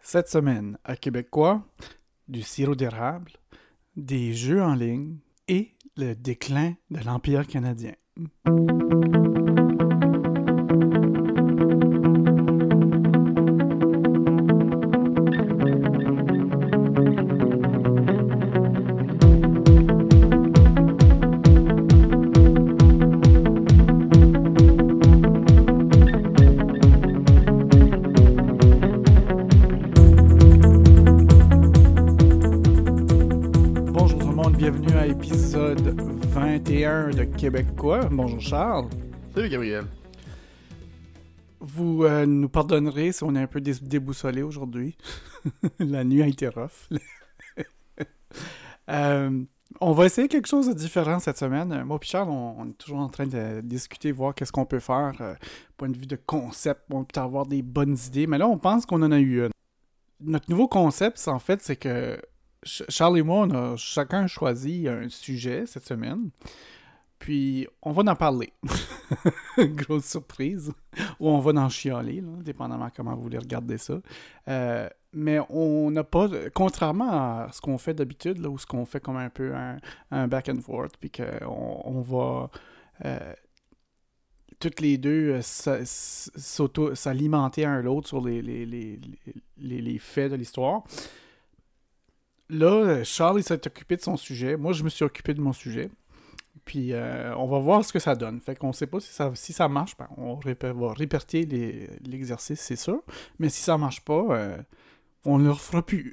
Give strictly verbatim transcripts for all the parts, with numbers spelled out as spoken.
Cette semaine, à Québécois, du sirop d'érable, des jeux en ligne et le déclin de l'Empire canadien. De Québécois. Bonjour Charles. Salut Gabriel. Vous euh, nous pardonnerez si on est un peu dé- déboussolé aujourd'hui. La nuit a été rough. euh, on va essayer quelque chose de différent cette semaine. Moi et Charles, on, on est toujours en train de discuter, voir qu'est-ce qu'on peut faire. Euh, point de vue de concept, on peut avoir des bonnes idées. Mais là, on pense qu'on en a eu une. Notre nouveau concept, en fait, c'est que Charles et moi, on a chacun choisi un sujet cette semaine. Puis, on va en parler. Grosse surprise. Ou on va en chialer, là, dépendamment comment vous voulez regarder ça. Euh, mais on n'a pas... Contrairement à ce qu'on fait d'habitude, là, où ce qu'on fait comme un peu un, un back and forth, puis qu'on on va... Euh, toutes les deux euh, sa, s'auto, s'alimenter un l'autre sur les, les, les, les, les faits de l'histoire. Là, Charles, il s'est occupé de son sujet. Moi, je me suis occupé de mon sujet. Puis, euh, on va voir ce que ça donne. Fait qu'on ne sait pas si ça, si ça marche. Ben, on répé- va réperter les, l'exercice, c'est sûr. Mais si ça ne marche pas, euh, on ne le refera plus.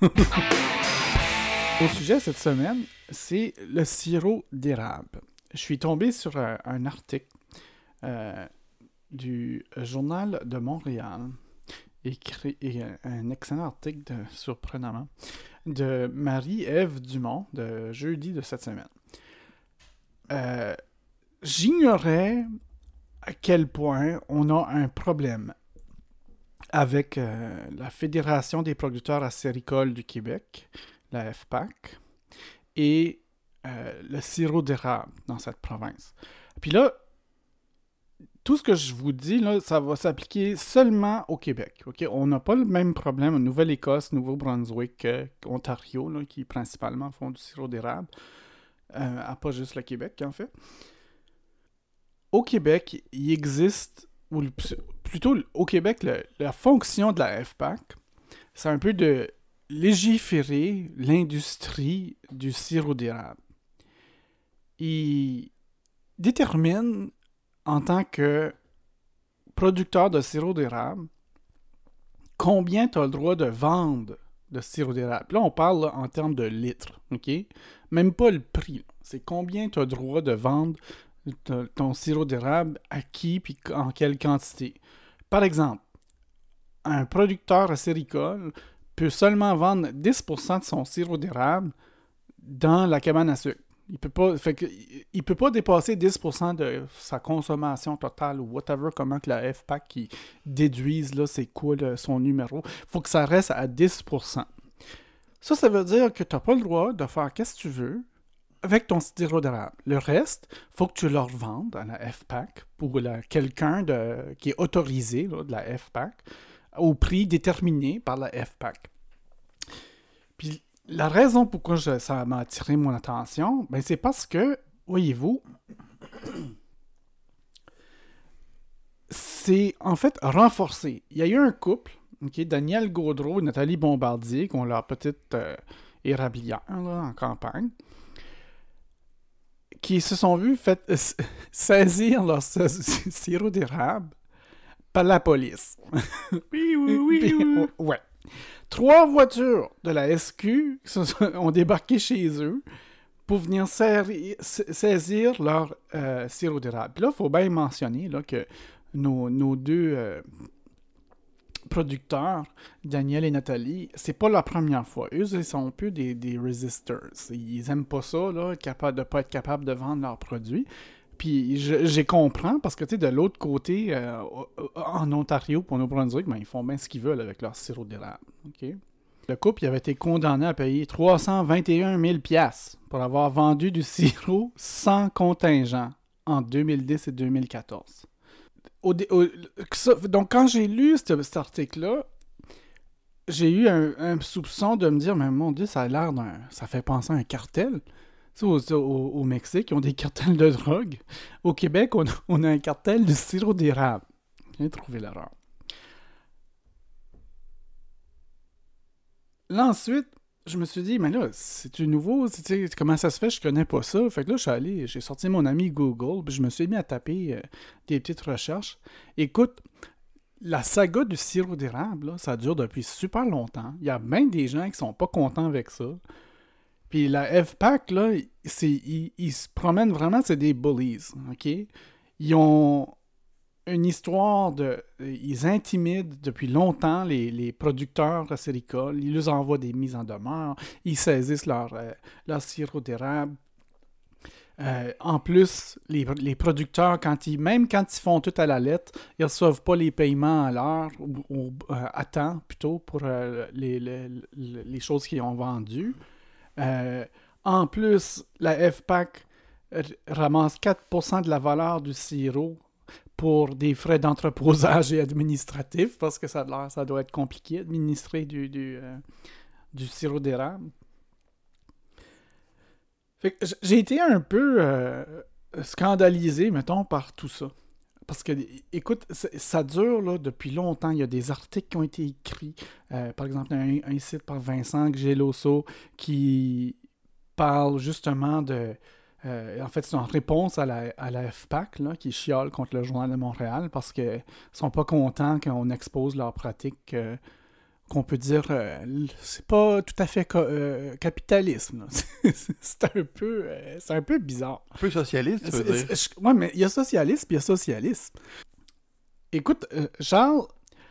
Au sujet cette semaine, c'est le sirop d'érable. Je suis tombé sur un, un article euh, du Journal de Montréal, écrit, et un excellent article, de, surprenamment, de Marie-Ève Dumont, de jeudi de cette semaine. Euh, j'ignorais à quel point on a un problème avec euh, la Fédération des producteurs acéricoles du Québec, la F P A C, et euh, le sirop d'érable dans cette province. Puis là, tout ce que je vous dis, là, ça va s'appliquer seulement au Québec. Okay? On n'a pas le même problème en Nouvelle-Écosse, Nouveau-Brunswick, euh, Ontario, là, qui principalement font du sirop d'érable. Euh, à pas juste le Québec, en fait. Au Québec, il existe, ou le, plutôt au Québec, le, la fonction de la F P A C, c'est un peu de légiférer l'industrie du sirop d'érable. Il détermine, en tant que producteur de sirop d'érable, combien tu as le droit de vendre de sirop d'érable. Là, on parle là, en termes de litres, OK? Même pas le prix. Là. C'est combien tu as le droit de vendre t- ton sirop d'érable à qui puis en quelle quantité. Par exemple, un producteur acéricole peut seulement vendre dix pour cent de son sirop d'érable dans la cabane à sucre. Il peut pas, fait que, il peut pas dépasser dix pour cent de sa consommation totale ou whatever, comment que la F P A C qui déduise là, c'est quoi le, son numéro. Il faut que ça reste à dix pour cent. Ça, ça veut dire que tu n'as pas le droit de faire qu'est-ce que tu veux avec ton sirop d'érable. Le reste, il faut que tu le revendes à la F P A C pour la, quelqu'un de, qui est autorisé là, de la F P A C au prix déterminé par la F P A C. Puis la raison pourquoi je, ça m'a attiré mon attention, ben c'est parce que, voyez-vous, c'est en fait renforcé. Il y a eu un couple, okay, Daniel Gaudreau et Nathalie Bombardier, qui ont leur petite euh, érablière là, en campagne, qui se sont vus fait, euh, saisir leur sirop d'érable par la police. Oui, oui, oui, Puis, oui. ouais. Trois voitures de la S Q ont débarqué chez eux pour venir serri- saisir leur euh, sirop d'érable. Puis là, il faut bien mentionner là, que nos, nos deux euh, producteurs, Daniel et Nathalie, c'est pas la première fois. Eux, ils sont un peu des, des resisters. Ils aiment pas ça, là, capable de pas être capables de vendre leurs produits. Puis je, j'ai comprends, parce que tu sais, de l'autre côté, euh, en Ontario, pour Nouveau-Brunswick, ben, ils font bien ce qu'ils veulent avec leur sirop d'érable. Okay? Le couple il avait été condamné à payer trois cent vingt et un mille dollars pour avoir vendu du sirop sans contingent en deux mille dix et deux mille quatorze. Au, au, ça, donc, quand j'ai lu cet, cet article-là, j'ai eu un, un soupçon de me dire, mais mon Dieu, ça a l'air d'un... Ça fait penser à un cartel. Tu sais, Au, au, au Mexique, ils ont des cartels de drogue. Au Québec, on a, on a un cartel de sirop d'érable. J'ai trouvé l'erreur. Là, ensuite, je me suis dit, mais là, c'est-tu nouveau? Tu sais, comment ça se fait? Je connais pas ça. Fait que là, je suis allé, j'ai sorti mon ami Google, puis je me suis mis à taper euh, des petites recherches. Écoute, la saga du sirop d'érable, là, ça dure depuis super longtemps. Il y a bien des gens qui sont pas contents avec ça. Puis la F PAC, là, c'est, ils, ils se promènent vraiment, c'est des bullies, OK? Ils ont une histoire de... Ils intimident depuis longtemps les, les producteurs acéricoles. Ils leur envoient des mises en demeure. Ils saisissent leur, euh, leur sirop d'érable. Euh, en plus, les, les producteurs, quand ils, même quand ils font tout à la lettre, ils ne reçoivent pas les paiements à l'heure, ou, ou, euh, à temps plutôt, pour euh, les, les, les choses qu'ils ont vendues. Euh, en plus, la F PAC r- ramasse quatre pour cent de la valeur du sirop pour des frais d'entreposage et administratifs, parce que ça, a l'air- ça doit être compliqué administrer du, du, euh, du sirop d'érable. Fait que j- j'ai été un peu euh, scandalisé, mettons, par tout ça. Parce que, écoute, ça, ça dure là, depuis longtemps. Il y a des articles qui ont été écrits. Euh, par exemple, un, un site par Vincent Geloso qui parle justement de... euh, en fait, c'est en réponse à la, à la F PAC là, qui chiale contre le Journal de Montréal parce qu'ils ne sont pas contents qu'on expose leurs pratiques, euh, qu'on peut dire, euh, c'est pas tout à fait ca- euh, capitalisme. Là. C'est c'est un peu, euh, c'est un peu bizarre. Un peu socialiste, tu veux C'est- dire. c'est- je- ouais, mais il y a socialisme, puis il y a socialisme. Écoute, euh, Charles,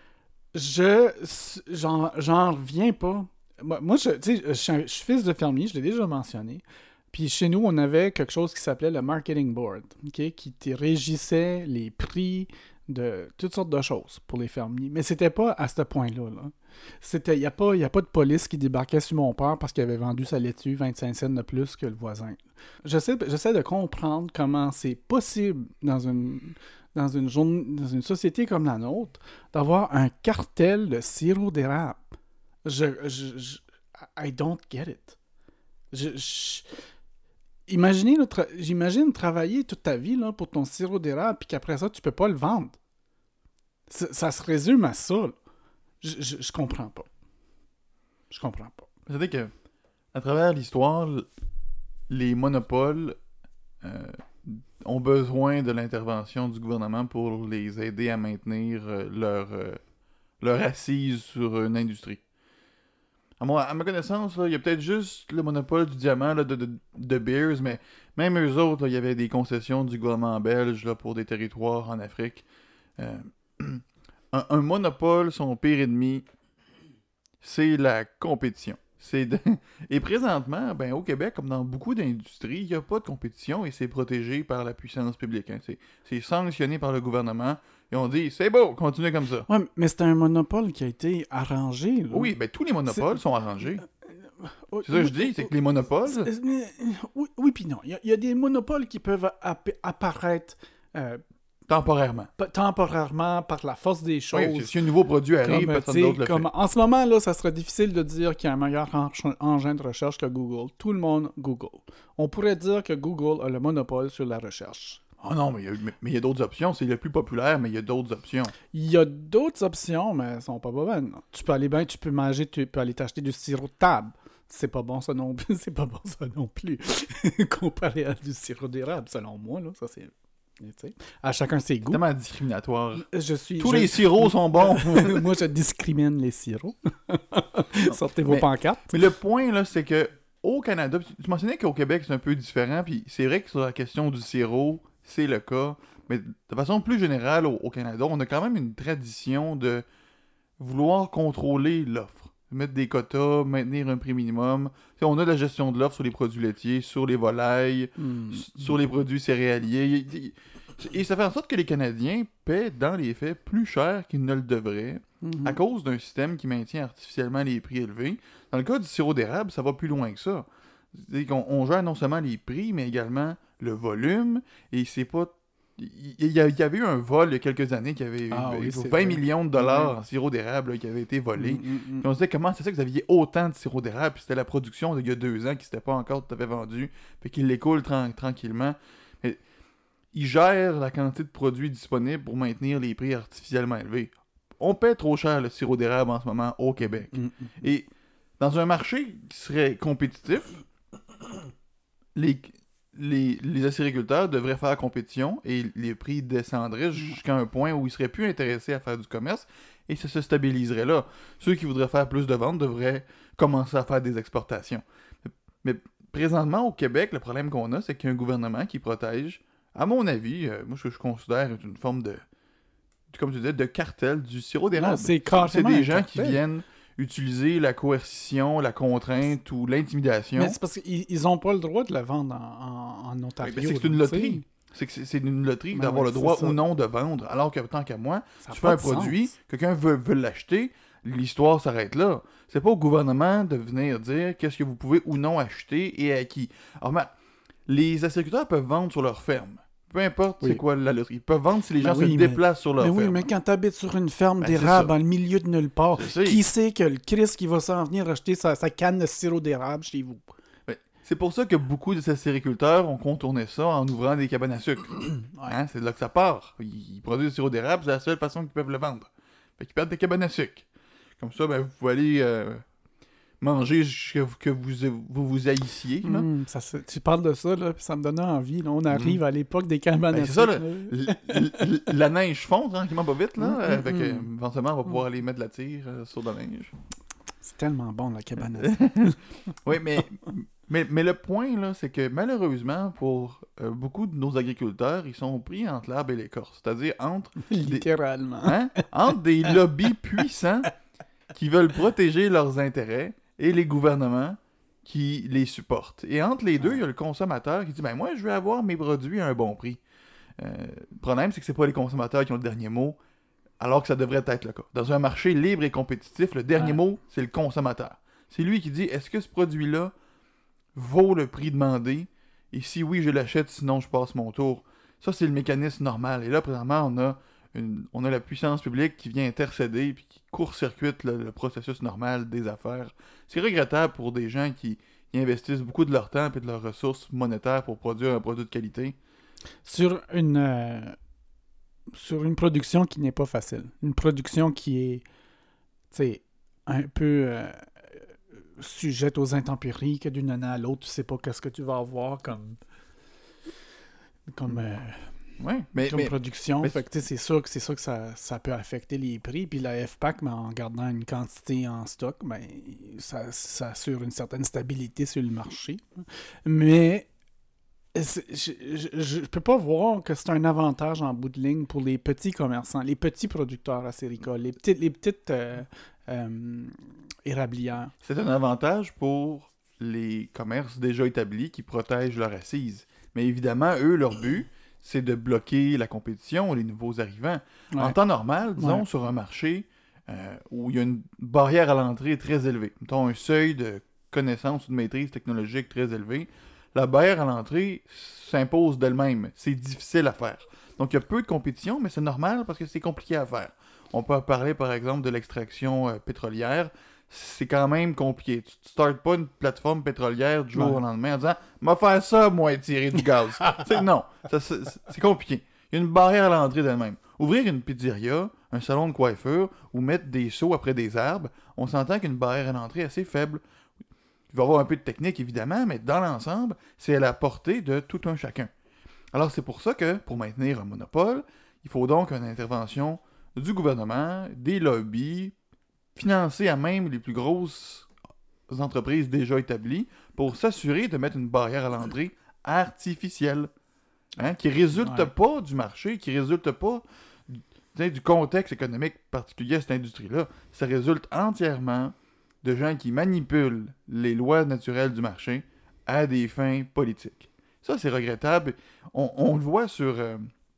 je j'en, j'en reviens pas. Moi, moi, je, tu sais, je, suis un- je suis fils de fermier, je l'ai déjà mentionné. Puis chez nous, on avait quelque chose qui s'appelait le marketing board, ok, qui te régissait les prix de toutes sortes de choses pour les fermiers. Mais c'était pas à ce point-là. Là. C'était, il n'y a, pas- y a pas de police qui débarquait sur mon père parce qu'il avait vendu sa laitue vingt-cinq cents de plus que le voisin. J'essaie, j'essaie de comprendre comment c'est possible dans une, dans une, journée- dans une société comme la nôtre d'avoir un cartel de sirop d'érable. Je, je, je- I don't get it. Je, je- Imaginez, là, tra- j'imagine travailler toute ta vie là, pour ton sirop d'érable puis qu'après ça, tu peux pas le vendre. Ça, ça se résume à ça. Là. Je, je, je comprends pas. Je comprends pas. C'est-à-dire que, à travers l'histoire, les monopoles euh, ont besoin de l'intervention du gouvernement pour les aider à maintenir euh, leur, euh, leur assise sur une industrie. À, moi, à ma connaissance, là, il y a peut-être juste le monopole du diamant là, de, de, de Beers, mais même eux autres, là, il y avait des concessions du gouvernement belge là, pour des territoires en Afrique. Euh, un, un monopole, son pire ennemi, c'est la compétition. C'est de... Et présentement, ben, au Québec, comme dans beaucoup d'industries, il n'y a pas de compétition et c'est protégé par la puissance publique. Hein. C'est... c'est sanctionné par le gouvernement et on dit c'est beau, continuez comme ça. Ouais, mais c'est un monopole qui a été arrangé. Là. Oui, ben tous les monopoles C'est- sont arrangés. Oh, C'est ça que je oui, dis, c'est que les monopoles. c'est- mais, oui, oui puis non. Il y, a- il y a des monopoles qui peuvent app- apparaître euh, Temporairement. p- temporairement par la force des choses. Oui, si un nouveau produit arrive, Comme, personne tu sais, d'autre le comme- fait. En ce moment, là, ça serait difficile de dire qu'il y a un meilleur en- engin de recherche que Google. Tout le monde Google. On pourrait dire que Google a le monopole sur la recherche. Oh non, mais il y a, mais- mais il y a d'autres options. C'est le plus populaire, mais il y a d'autres options. Il y a d'autres options, mais elles sont pas bonnes. Tu peux aller bien, tu peux manger, tu peux aller t'acheter du sirop de table. C'est pas bon ça non plus. C'est pas bon ça non plus. Comparé à du sirop d'érable, selon moi, là. Ça c'est. Tu sais, à chacun ses C'est goûts. tellement discriminatoire. Je suis. Tous je- les sirops sont bons. Moi, je discrimine les sirops. Sortez vos Mais- pancartes. Mais le point, là, c'est que au Canada, tu mentionnais qu'au Québec, c'est un peu différent, puis c'est vrai que sur la question du sirop, c'est le cas, mais de façon plus générale, au, au Canada, on a quand même une tradition de vouloir contrôler l'offre. Mettre des quotas, maintenir un prix minimum. Tu sais, on a la gestion de l'offre sur les produits laitiers, sur les volailles, Hmm. sur les produits céréaliers. Et ça fait en sorte que les Canadiens paient, dans les faits, plus cher qu'ils ne le devraient, Mhm. à cause d'un système qui maintient artificiellement les prix élevés. Dans le cas du sirop d'érable, ça va plus loin que ça. C'est qu'on on gère non seulement les prix, mais également le volume, et c'est pas il y, a- il y avait eu un vol il y a quelques années qui avait Ah oui, eu c'est vingt vrai. millions de dollars Ouais. en sirop d'érable là, qui avait été volé. Mm, mm, mm. Puis on se disait comment c'est ça que vous aviez autant de sirop d'érable, puis c'était la production d'il y a deux ans qui s'était pas encore tout à fait vendue, puis qu'il l'écoule tran- tranquillement. Mais il gère la quantité de produits disponibles pour maintenir les prix artificiellement élevés. On paie trop cher le sirop d'érable en ce moment au Québec. Mm, mm. Et dans un marché qui serait compétitif, les, les, les acériculteurs devraient faire compétition et les prix descendraient jusqu'à un point où ils seraient plus intéressés à faire du commerce et ça se stabiliserait là. Ceux qui voudraient faire plus de ventes devraient commencer à faire des exportations. Mais présentement, au Québec, le problème qu'on a, c'est qu'il y a un gouvernement qui protège, à mon avis, euh, moi ce que je considère être une forme de, comme tu disais, de cartel du sirop d'érable. Non, c'est C'est carrément des un gens qui cartel. viennent utiliser la coercition, la contrainte ou l'intimidation. Mais c'est parce qu'ils ils ont pas le droit de le vendre en, en, en Oui, Ontario. ben, c'est que c'est une donc, tu sais, loterie. C'est que c'est c'est une loterie Ben d'avoir ouais, le droit c'est ça. ou non de vendre. Alors que tant qu'à moi, ça a tu pas fais un de produit, sens. quelqu'un veut, veut l'acheter, l'histoire s'arrête là. C'est pas au gouvernement de venir dire qu'est-ce que vous pouvez ou non acheter et à qui. Alors, ben, les agriculteurs peuvent vendre sur leur ferme. Peu importe Oui. c'est quoi la loterie. Ils peuvent vendre si les Ben gens oui, se mais- déplacent sur leur Mais ferme. oui, mais quand t'habites sur une ferme Ben, c'est d'érable ça. dans le milieu de nulle part, Je sais. qui sait que le Chris qui va s'en venir acheter sa, sa canne de sirop d'érable chez vous? Ben, c'est pour ça que beaucoup de ces agriculteurs ont contourné ça en ouvrant des cabanes à sucre. Ouais. Hein, c'est de là que ça part. Ils, ils produisent du sirop d'érable, c'est la seule façon qu'ils peuvent le vendre. Fait qu'ils perdent des cabanes à sucre. Comme ça, ben, vous pouvez aller euh, manger jusqu'à ce que vous vous, vous haïssiez. là. Hum, ça, se- tu parles de ça, là, puis ça me donne envie. Là. On arrive à l'époque des cabanes Ben, à c'est ça, sucre, là. là. L- l- la neige fond tranquillement pas vite, là. Mm, euh, mm, fait que, mm. éventuellement, on va pouvoir aller mettre de la tire euh, sur de la neige. C'est tellement bon, la cabane à sucre. Oui, mais, mais, mais le point, là, c'est que malheureusement, pour euh, beaucoup de nos agriculteurs, ils sont pris entre l'arbre et l'écorce. C'est-à-dire entre, Littéralement. hein, entre des lobbies puissants qui veulent protéger leurs intérêts et les gouvernements qui les supportent. Et entre les deux, il y a le consommateur qui dit « Ben moi, je veux avoir mes produits à un bon prix. Euh, » Le problème, c'est que c'est pas les consommateurs qui ont le dernier mot, alors que ça devrait être le cas. Dans un marché libre et compétitif, le dernier Ouais. mot, c'est le consommateur. C'est lui qui dit « Est-ce que ce produit-là vaut le prix demandé? Et si oui, je l'achète, sinon je passe mon tour. » Ça, c'est le mécanisme normal. Et là, présentement, on a, une, on a la puissance publique qui vient intercéder et qui court-circuite le, le processus normal des affaires. C'est regrettable pour des gens qui, qui investissent beaucoup de leur temps et de leurs ressources monétaires pour produire un produit de qualité. Sur une, euh, sur une production qui n'est pas facile. Une production qui est, tu sais, un peu euh, sujette aux intempéries, que d'une année à l'autre, tu sais pas qu'est-ce que tu vas avoir comme, comme, euh, Ouais, mais, comme mais production. mais- Fait que, tu sais, c'est sûr que c'est sûr que ça, ça peut affecter les prix. Puis la F P A C, mais en gardant une quantité en stock, ben, ça, ça assure une certaine stabilité sur le marché. Mais c'est- je, je, je peux pas voir que c'est un avantage en bout de ligne pour les petits commerçants, les petits producteurs acéricoles, les petites, les petites euh, euh, érablières. c'est un avantage pour les commerces déjà établis qui protègent leurs assises. Mais évidemment, eux, leur but, c'est de bloquer la compétition, les nouveaux arrivants. Ouais. En temps normal, disons, Ouais. sur un marché euh, où il y a une barrière à l'entrée très élevée, mettons un seuil de connaissance ou de maîtrise technologique très élevé, la barrière à l'entrée s'impose d'elle-même. C'est difficile à faire. Donc, il y a peu de compétition, mais c'est normal parce que c'est compliqué à faire. On peut parler, par exemple, de l'extraction euh, pétrolière. C'est quand même compliqué. Tu ne startes pas une plateforme pétrolière du jour Ouais. au lendemain en disant « M'a faire ça, moi, et tirer du gaz. » C'est- Non, ça, c'est c'est compliqué. Il y a une barrière à l'entrée d'elle-même. Ouvrir une pizzeria, un salon de coiffure ou mettre des seaux après des arbres, on s'entend qu'une barrière à l'entrée assez faible. Il va y avoir un peu de technique, évidemment, mais dans l'ensemble, c'est à la portée de tout un chacun. Alors, c'est pour ça que, pour maintenir un monopole, il faut donc une intervention du gouvernement, des lobbies, financer à même les plus grosses entreprises déjà établies pour s'assurer de mettre une barrière à l'entrée artificielle, hein, qui résulte Ouais. pas du marché, qui résulte pas du, tu sais, du contexte économique particulier à cette industrie-là. Ça résulte entièrement de gens qui manipulent les lois naturelles du marché à des fins politiques. Ça, c'est regrettable. On, on le voit sur euh,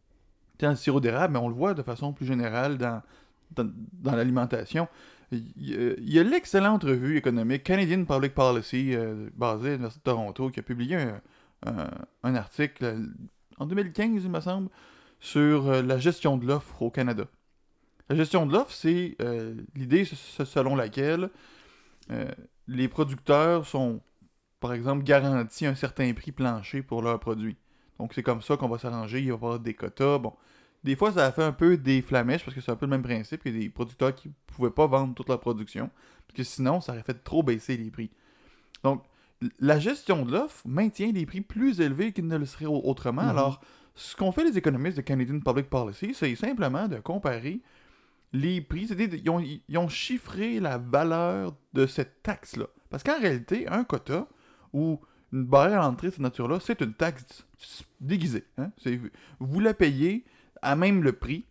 le sirop d'érable, mais on le voit de façon plus générale dans, dans, dans l'alimentation. Il y a- il y a l'excellente revue économique Canadian Public Policy, euh, basée à l'Université de Toronto, qui a publié un, un- un article euh, en deux mille quinze, il me semble, sur euh, la gestion de l'offre au Canada. La gestion de l'offre, c'est euh, l'idée selon laquelle euh, les producteurs sont, par exemple, garantis un certain prix plancher pour leurs produits. Donc, c'est comme ça qu'on va s'arranger. Il va y avoir des quotas. Bon, des fois, ça a fait un peu des flamèches parce que c'est un peu le même principe. Il y a des producteurs qui ne pouvaient pas vendre toute leur production parce que sinon, ça aurait fait trop baisser les prix. Donc, la gestion de l'offre maintient des prix plus élevés qu'ils ne le seraient autrement. Mm-hmm. Alors, ce qu'ont fait les économistes de Canadian Public Policy, c'est simplement de comparer les prix. C'est-à-dire, ils ont, ils ont chiffré la valeur de cette taxe-là. Parce qu'en réalité, un quota ou une barrière à l'entrée de cette nature-là, c'est une taxe déguisée. Hein? C'est, vous la payez à même le prix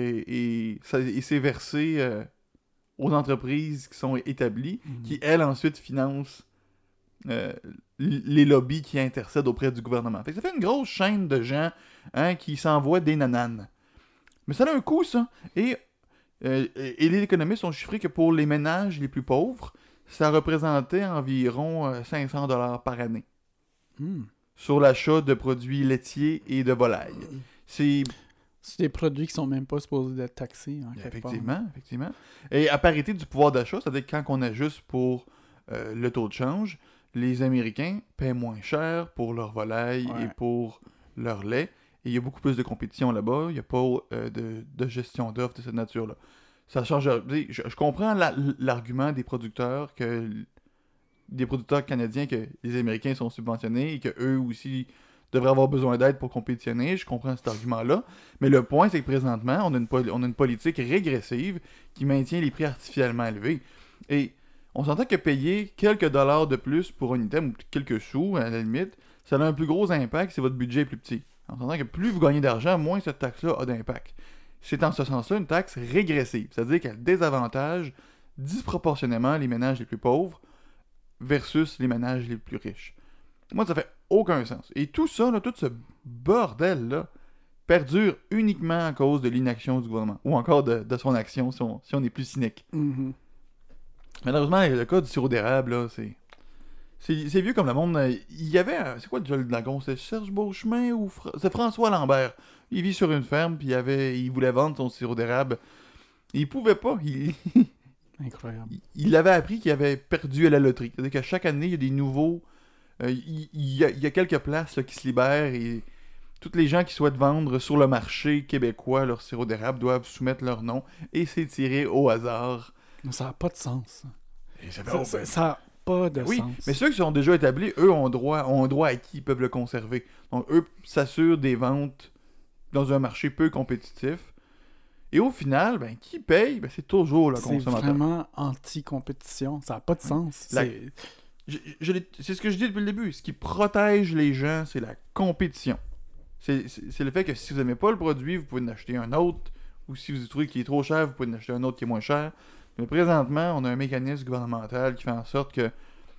et, et, ça, et c'est versé euh, aux entreprises qui sont établies, mmh. qui, elles, ensuite financent euh, les lobbies qui intercèdent auprès du gouvernement. Fait que ça fait une grosse chaîne de gens hein, qui s'envoient des nananes. Mais ça a un coût, ça. Et, euh, et les économistes ont chiffré que pour les ménages les plus pauvres, ça représentait environ euh, cinq cents dollars par année mmh. sur l'achat de produits laitiers et de volailles. Mmh. C'est... C'est des produits qui sont même pas supposés être taxés. En effectivement, part. effectivement. Et à parité du pouvoir d'achat, c'est-à-dire quand on ajuste pour euh, le taux de change, les Américains paient moins cher pour leurs volailles ouais. et pour leur lait. Et il y a beaucoup plus de compétition là-bas. Il n'y a pas euh, de, de gestion d'offres de cette nature-là. Ça change. Je, je comprends la, l'argument des producteurs que des producteurs canadiens que les Américains sont subventionnés et qu'eux aussi devraient avoir besoin d'aide pour compétitionner. Je comprends cet argument-là. Mais le point, c'est que présentement, on a une, on a une politique régressive qui maintient les prix artificiellement élevés. Et on s'entend que payer quelques dollars de plus pour un item, ou quelques sous, à la limite, ça a un plus gros impact si votre budget est plus petit. On s'entend que plus vous gagnez d'argent, moins cette taxe-là a d'impact. C'est en ce sens-là une taxe régressive. C'est-à-dire qu'elle désavantage disproportionnellement les ménages les plus pauvres versus les ménages les plus riches. Moi, ça fait aucun sens. Et tout ça, là, tout ce bordel-là, perdure uniquement à cause de l'inaction du gouvernement. Ou encore de, de son action, si on, si on est plus cynique. Mm-hmm. Malheureusement, le cas du sirop d'érable, là, c'est... C'est, c'est vieux comme le monde. Il y avait... C'est quoi déjà le dragon? C'est Serge Beauchemin ou... Fra... C'est François Lambert. Il vit sur une ferme, puis il, avait... il voulait vendre son sirop d'érable. Il pouvait pas. Il... Incroyable. Il avait appris qu'il avait perdu à la loterie. C'est-à-dire qu'à chaque année, il y a des nouveaux... Euh, il, il, y a, il y a quelques places là, qui se libèrent et toutes les gens qui souhaitent vendre sur le marché québécois leur sirop d'érable doivent soumettre leur nom et c'est tiré au hasard. Ça n'a pas de sens. Et ça n'a pas de oui, sens. Mais ceux qui sont déjà établis, eux, ont droit, ont un droit acquis, ils peuvent le conserver. Donc, eux s'assurent des ventes dans un marché peu compétitif. Et au final, ben, qui paye? Ben, c'est toujours le consommateur. C'est vraiment anti-compétition. Ça n'a pas de sens. La... C'est... Je, je c'est ce que je dis depuis le début. Ce qui protège les gens, c'est la compétition. C'est, c'est, c'est le fait que si vous n'aimez pas le produit, vous pouvez en acheter un autre. Ou si vous trouvez qu'il est trop cher, vous pouvez en acheter un autre qui est moins cher. Mais présentement, on a un mécanisme gouvernemental qui fait en sorte que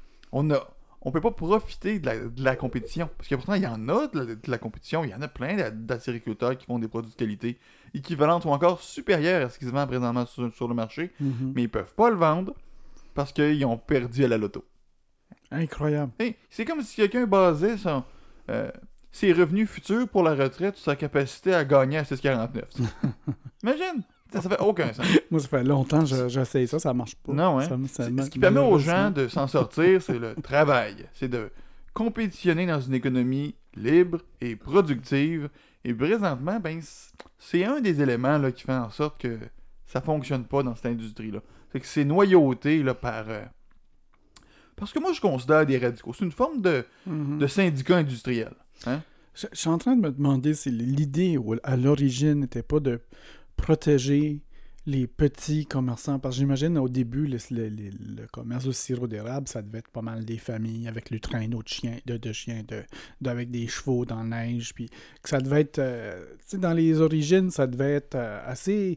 on a, on peut pas profiter de la, de la compétition. Parce que pourtant, il y en a de la, de la compétition. Il y en a plein d'acériculteurs qui font des produits de qualité équivalentes ou encore supérieures à ce qui se vend présentement sur, sur le marché. Mm-hmm. Mais ils peuvent pas le vendre parce qu'ils ont perdu à la loto. Incroyable. Hey, c'est comme si quelqu'un basait son, euh, ses revenus futurs pour la retraite sur sa capacité à gagner à six virgule quarante-neuf. Imagine! Ça, ça fait aucun sens. Moi, ça fait longtemps que j'essaie ça, ça marche pas. Non, hein? Ça, ça, c'est, ce qui permet aux gens de s'en sortir, c'est le travail. C'est de compétitionner dans une économie libre et productive. Et présentement, ben, c'est un des éléments là, qui fait en sorte que ça fonctionne pas dans cette industrie-là. C'est que c'est noyauté là, par... Euh, Parce que moi, je considère des radicaux. C'est une forme de, mm-hmm. de syndicat industriel. Hein? Je, je suis en train de me demander si l'idée à l'origine n'était pas de protéger les petits commerçants. Parce que j'imagine, au début, le, le, le, le commerce au sirop d'érable, ça devait être pas mal des familles avec le traîneau de chiens, de, de chiens, de, de, avec des chevaux dans la neige. Puis que ça devait être... Euh, tu sais, dans les origines, ça devait être euh, assez...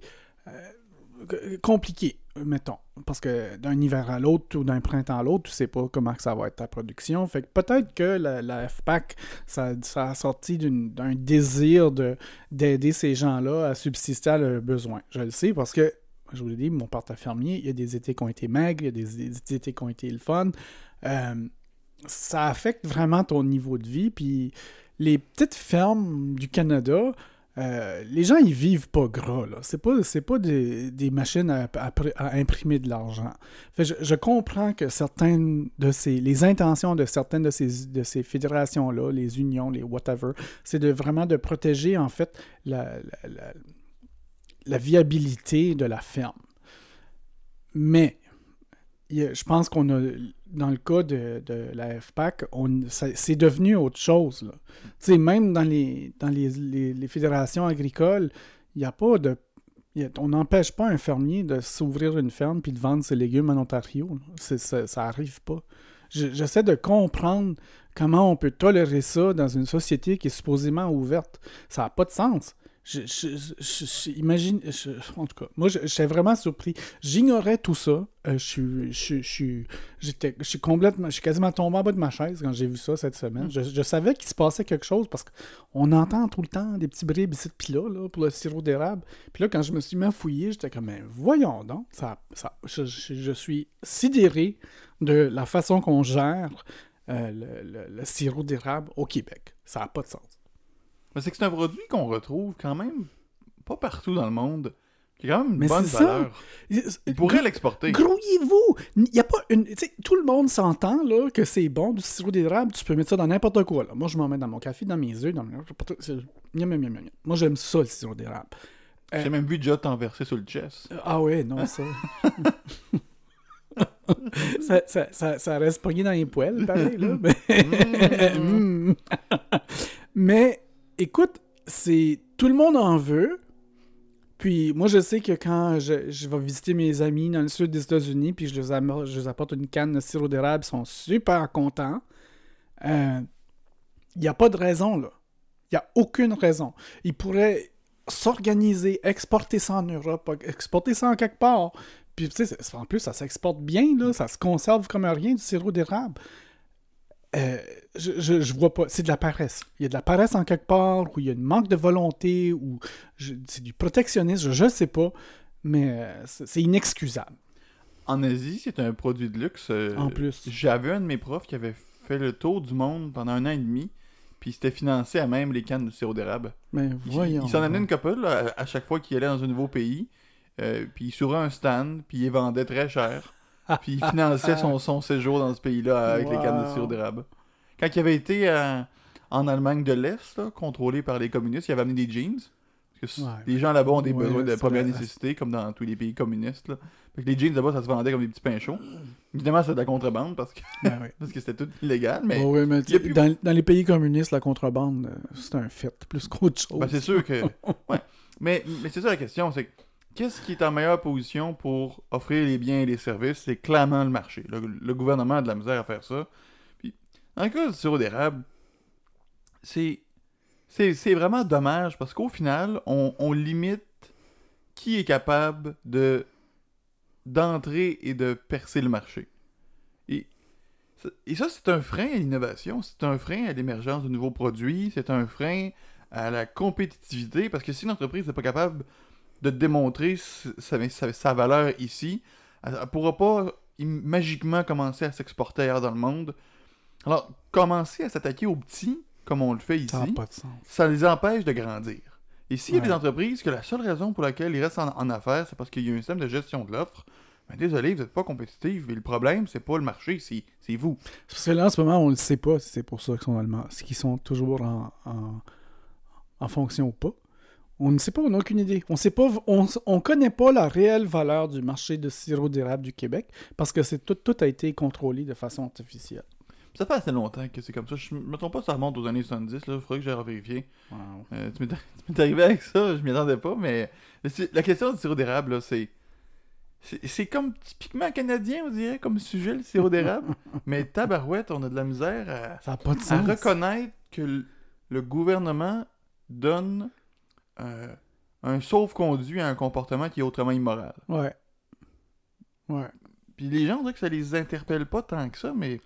Euh, compliqué, mettons, parce que d'un hiver à l'autre ou d'un printemps à l'autre, tu sais pas comment que ça va être ta production. Fait que peut-être que la, la F P A C, ça, ça a sorti d'une, d'un désir de, d'aider ces gens-là à subsister à leurs besoins. Je le sais parce que, je vous l'ai dit, mon père fermier, il y a des étés qui ont été maigres, il y a des, des étés qui ont été le fun. Euh, ça affecte vraiment ton niveau de vie. Puis les petites fermes du Canada, Euh, les gens, ils vivent pas gras, là. C'est pas, c'est pas des, des machines à, à, à imprimer de l'argent. Fait, je, je comprends que certaines de ces... Les intentions de certaines de ces, de ces fédérations-là, les unions, les whatever, c'est de vraiment de protéger, en fait, la, la, la, la viabilité de la ferme. Mais, je pense qu'on a... Dans le cas de, de la F P A C, on, ça, c'est devenu autre chose. Là. Tu sais, même dans les, dans les, les, les fédérations agricoles, il n'y a pas de... Y a, on n'empêche pas un fermier de s'ouvrir une ferme puis de vendre ses légumes en Ontario. C'est, ça n'arrive pas. Je, j'essaie de comprendre comment on peut tolérer ça dans une société qui est supposément ouverte. Ça n'a pas de sens. Je, je, je, je, imagine, je, en tout cas, moi, je, j'étais vraiment surpris. J'ignorais tout ça. Euh, je suis, je, je, j'étais, je suis complètement, je suis quasiment tombé en bas de ma chaise quand j'ai vu ça cette semaine. Je, je savais qu'il se passait quelque chose parce qu'on entend tout le temps des petits bribes ici puis là, là pour le sirop d'érable. Puis là, quand je me suis mis à fouiller, j'étais comme, mais voyons donc, ça, ça, je, je, je suis sidéré de la façon qu'on gère euh, le, le, le sirop d'érable au Québec. Ça n'a pas de sens. Mais c'est que c'est un produit qu'on retrouve quand même pas partout dans le monde, qui a quand même une mais bonne valeur. Il pourrait Gr- l'exporter. Grouillez-vous! Il y a pas une... Tout le monde s'entend là, que c'est bon, du sirop d'érable, tu peux mettre ça dans n'importe quoi. Là. Moi, je m'en mets dans mon café, dans mes œufs, dans mes... Moi, j'aime ça, le sirop d'érable. Euh... J'ai même vu déjà t'en verser sur le chest. Ah ouais, non, ça... ça, ça, ça, ça reste pogné dans les poêles, pareil, là. Mais... mm. Mais... Écoute, c'est tout le monde en veut. Puis moi, je sais que quand je, je vais visiter mes amis dans le sud des États-Unis, puis je les, am- je les apporte une canne de sirop d'érable, ils sont super contents. Il euh, n'y a pas de raison, là. Il n'y a aucune raison. Ils pourraient s'organiser, exporter ça en Europe, exporter ça en quelque part. Puis tu sais, en plus, ça s'exporte bien, là. Ça se conserve comme rien, du sirop d'érable. Euh, je, je, je vois pas. C'est de la paresse. Il y a de la paresse en quelque part, ou il y a un manque de volonté, ou je, c'est du protectionnisme, je, je sais pas, mais euh, c'est, c'est inexcusable. En Asie, c'est un produit de luxe. Euh, en plus. J'avais un de mes profs qui avait fait le tour du monde pendant un an et demi, puis c'était financé à même les cannes de sirop d'érable. Mais voyons. Il, il s'en amenait une couple là, à, à chaque fois qu'il allait dans un nouveau pays, euh, puis il s'ouvrait un stand, puis il les vendait très cher. Puis il finançait son, son séjour dans ce pays-là avec wow. les cannes de sirop d'érable. Quand il avait été à, en Allemagne de l'Est, là, contrôlé par les communistes, il avait amené des jeans. Parce que ouais. les gens là-bas ont des ouais, besoins de première la... nécessité, comme dans tous les pays communistes. Là. Fait que les jeans là-bas, ça se vendait comme des petits pains chauds. Évidemment, c'était de la contrebande parce que, ouais, ouais. parce que c'était tout illégal. Mais, oh, ouais, mais plus... dans, dans les pays communistes, la contrebande, c'est un fait plus qu'autre chose. Ben, c'est sûr que. ouais. mais, mais c'est ça la question, c'est que qu'est-ce qui est en meilleure position pour offrir les biens et les services? C'est clairement le marché. Le, le gouvernement a de la misère à faire ça. Puis, dans le cas du sirop d'érable, c'est, c'est, c'est vraiment dommage parce qu'au final, on, on limite qui est capable de, d'entrer et de percer le marché. Et, et ça, c'est un frein à l'innovation, c'est un frein à l'émergence de nouveaux produits, c'est un frein à la compétitivité parce que si une entreprise n'est pas capable de démontrer sa, sa, sa valeur ici, elle ne pourra pas magiquement commencer à s'exporter ailleurs dans le monde. Alors, commencer à s'attaquer aux petits, comme on le fait ici, ça n'a pas de sens. Ça les empêche de grandir. Et s'il ouais. y a des entreprises que la seule raison pour laquelle ils restent en, en affaires, c'est parce qu'il y a un système de gestion de l'offre, ben désolé, vous n'êtes pas compétitif, et le problème, c'est pas le marché, c'est, c'est vous. C'est parce que là, en ce moment, on ne le sait pas si c'est pour ça qu'ils sont allemands, qu'ils sont toujours en, en, en fonction ou pas. On ne sait pas, on n'a aucune idée. On sait pas, on, on connaît pas la réelle valeur du marché de sirop d'érable du Québec parce que c'est tout, tout a été contrôlé de façon artificielle. Ça fait assez longtemps que c'est comme ça. Je me trompe pas, ça remonte aux années soixante-dix. Il faudrait que j'aille revérifier. Wow. Euh, tu, m'es, tu m'es arrivé avec ça, je m'y attendais pas, mais la question du sirop d'érable, là, c'est, c'est c'est comme typiquement canadien, on dirait, comme sujet, le sirop d'érable. Mais tabarouette, on a de la misère à, ça a pas de sens. à reconnaître que le, le gouvernement donne Euh, un sauf-conduit à un comportement qui est autrement immoral. Ouais. Ouais. Puis les gens, on dirait que ça les interpelle pas tant que ça, mais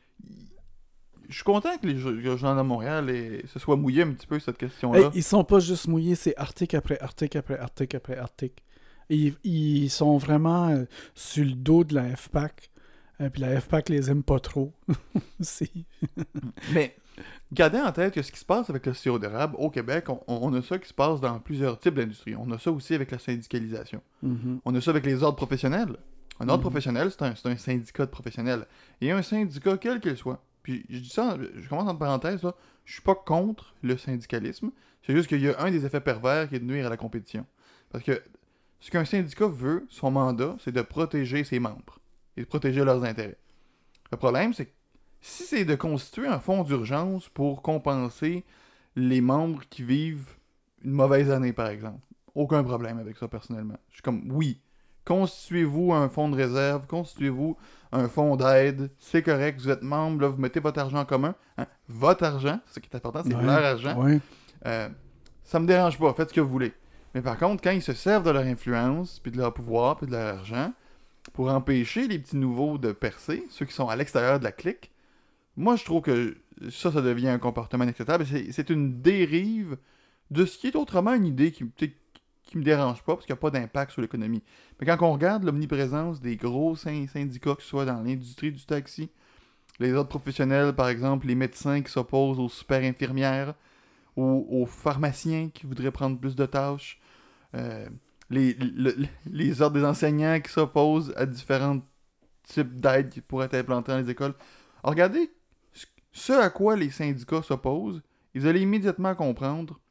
je suis content que les gens de Montréal aient... se soient mouillés un petit peu cette question-là. Hey, ils sont pas juste mouillés, c'est article après article après article après article. Ils, ils sont vraiment euh, sur le dos de la F P A C. Et puis la F PAC les aime pas trop. Si. Mais gardez en tête que ce qui se passe avec le sirop d'érable au Québec, on, on a ça qui se passe dans plusieurs types d'industries. On a ça aussi avec la syndicalisation. Mm-hmm. On a ça avec les ordres professionnels. Un ordre Mhm. professionnel, c'est un, c'est un syndicat de professionnels. Et un syndicat, quel qu'il soit. Puis je dis ça, je commence en parenthèse, là, je suis pas contre le syndicalisme. C'est juste qu'il y a un des effets pervers qui est de nuire à la compétition. Parce que ce qu'un syndicat veut, son mandat, c'est de protéger ses membres et de protéger leurs intérêts. Le problème, c'est que si c'est de constituer un fonds d'urgence pour compenser les membres qui vivent une mauvaise année, par exemple, aucun problème avec ça, personnellement. Je suis comme, oui, constituez-vous un fonds de réserve, constituez-vous un fonds d'aide, c'est correct, vous êtes membre, là, vous mettez votre argent en commun, hein, votre argent, c'est ce qui est important, c'est Ouais, leur argent, ouais. euh, ça me dérange pas, faites ce que vous voulez. Mais par contre, quand ils se servent de leur influence, puis de leur pouvoir, puis de leur argent, pour empêcher les petits nouveaux de percer, ceux qui sont à l'extérieur de la clique, moi je trouve que ça, ça devient un comportement inacceptable. C'est, c'est une dérive de ce qui est autrement une idée qui, qui me dérange pas, parce qu'il n'y a pas d'impact sur l'économie. Mais quand on regarde l'omniprésence des gros syndicats, que ce soit dans l'industrie du taxi, les autres professionnels, par exemple, les médecins qui s'opposent aux super infirmières, aux, aux pharmaciens qui voudraient prendre plus de tâches, euh, les, le, les ordres des enseignants qui s'opposent à différents types d'aides qui pourraient être implantées dans les écoles. Alors, regardez ce à quoi les syndicats s'opposent, ils allaient immédiatement comprendre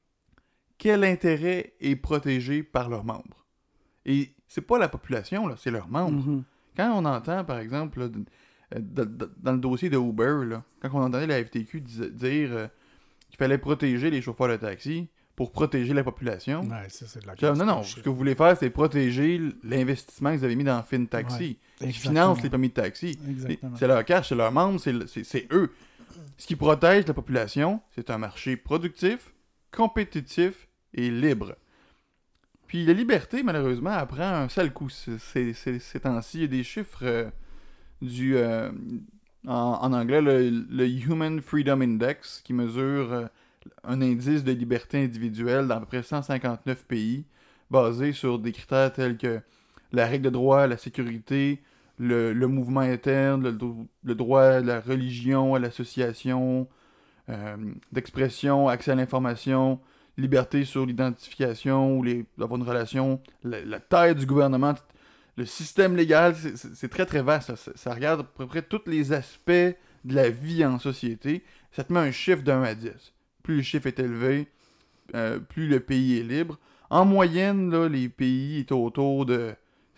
quel intérêt est protégé par leurs membres. Et c'est pas la population, là, c'est leurs membres. Mm-hmm. Quand on entend, par exemple, là, de, de, de, dans le dossier de Uber, là, quand on entendait la F T Q dis, dire euh, qu'il fallait protéger les chauffeurs de taxi pour protéger la population, Ouais, ça, c'est de la je dis, non, non, bullshit. ce que vous voulez faire, c'est protéger l'investissement que vous avez mis dans FinTaxi, Ouais, qui finance les permis de taxi. Exactement. C'est leur cash, c'est leurs membres, c'est, c'est, c'est eux. Ce qui protège la population, c'est un marché productif, compétitif et libre. Puis la liberté, malheureusement, elle prend un sale coup ces, ces, ces temps-ci. Il y a des chiffres euh, du... Euh, en, en anglais, le, le Human Freedom Index, qui mesure euh, un indice de liberté individuelle dans à peu près cent cinquante-neuf pays, basé sur des critères tels que la règle de droit, la sécurité, le, le mouvement interne, le, le droit à la religion, à l'association, euh, d'expression, accès à l'information, liberté sur l'identification ou les, d'avoir une relation, la, la taille du gouvernement, le système légal, c'est, c'est, c'est très très vaste. Ça, ça regarde à peu près tous les aspects de la vie en société. Ça te met un chiffre d'un à dix. Plus le chiffre est élevé, euh, plus le pays est libre. En moyenne, là, les pays étaient autour de...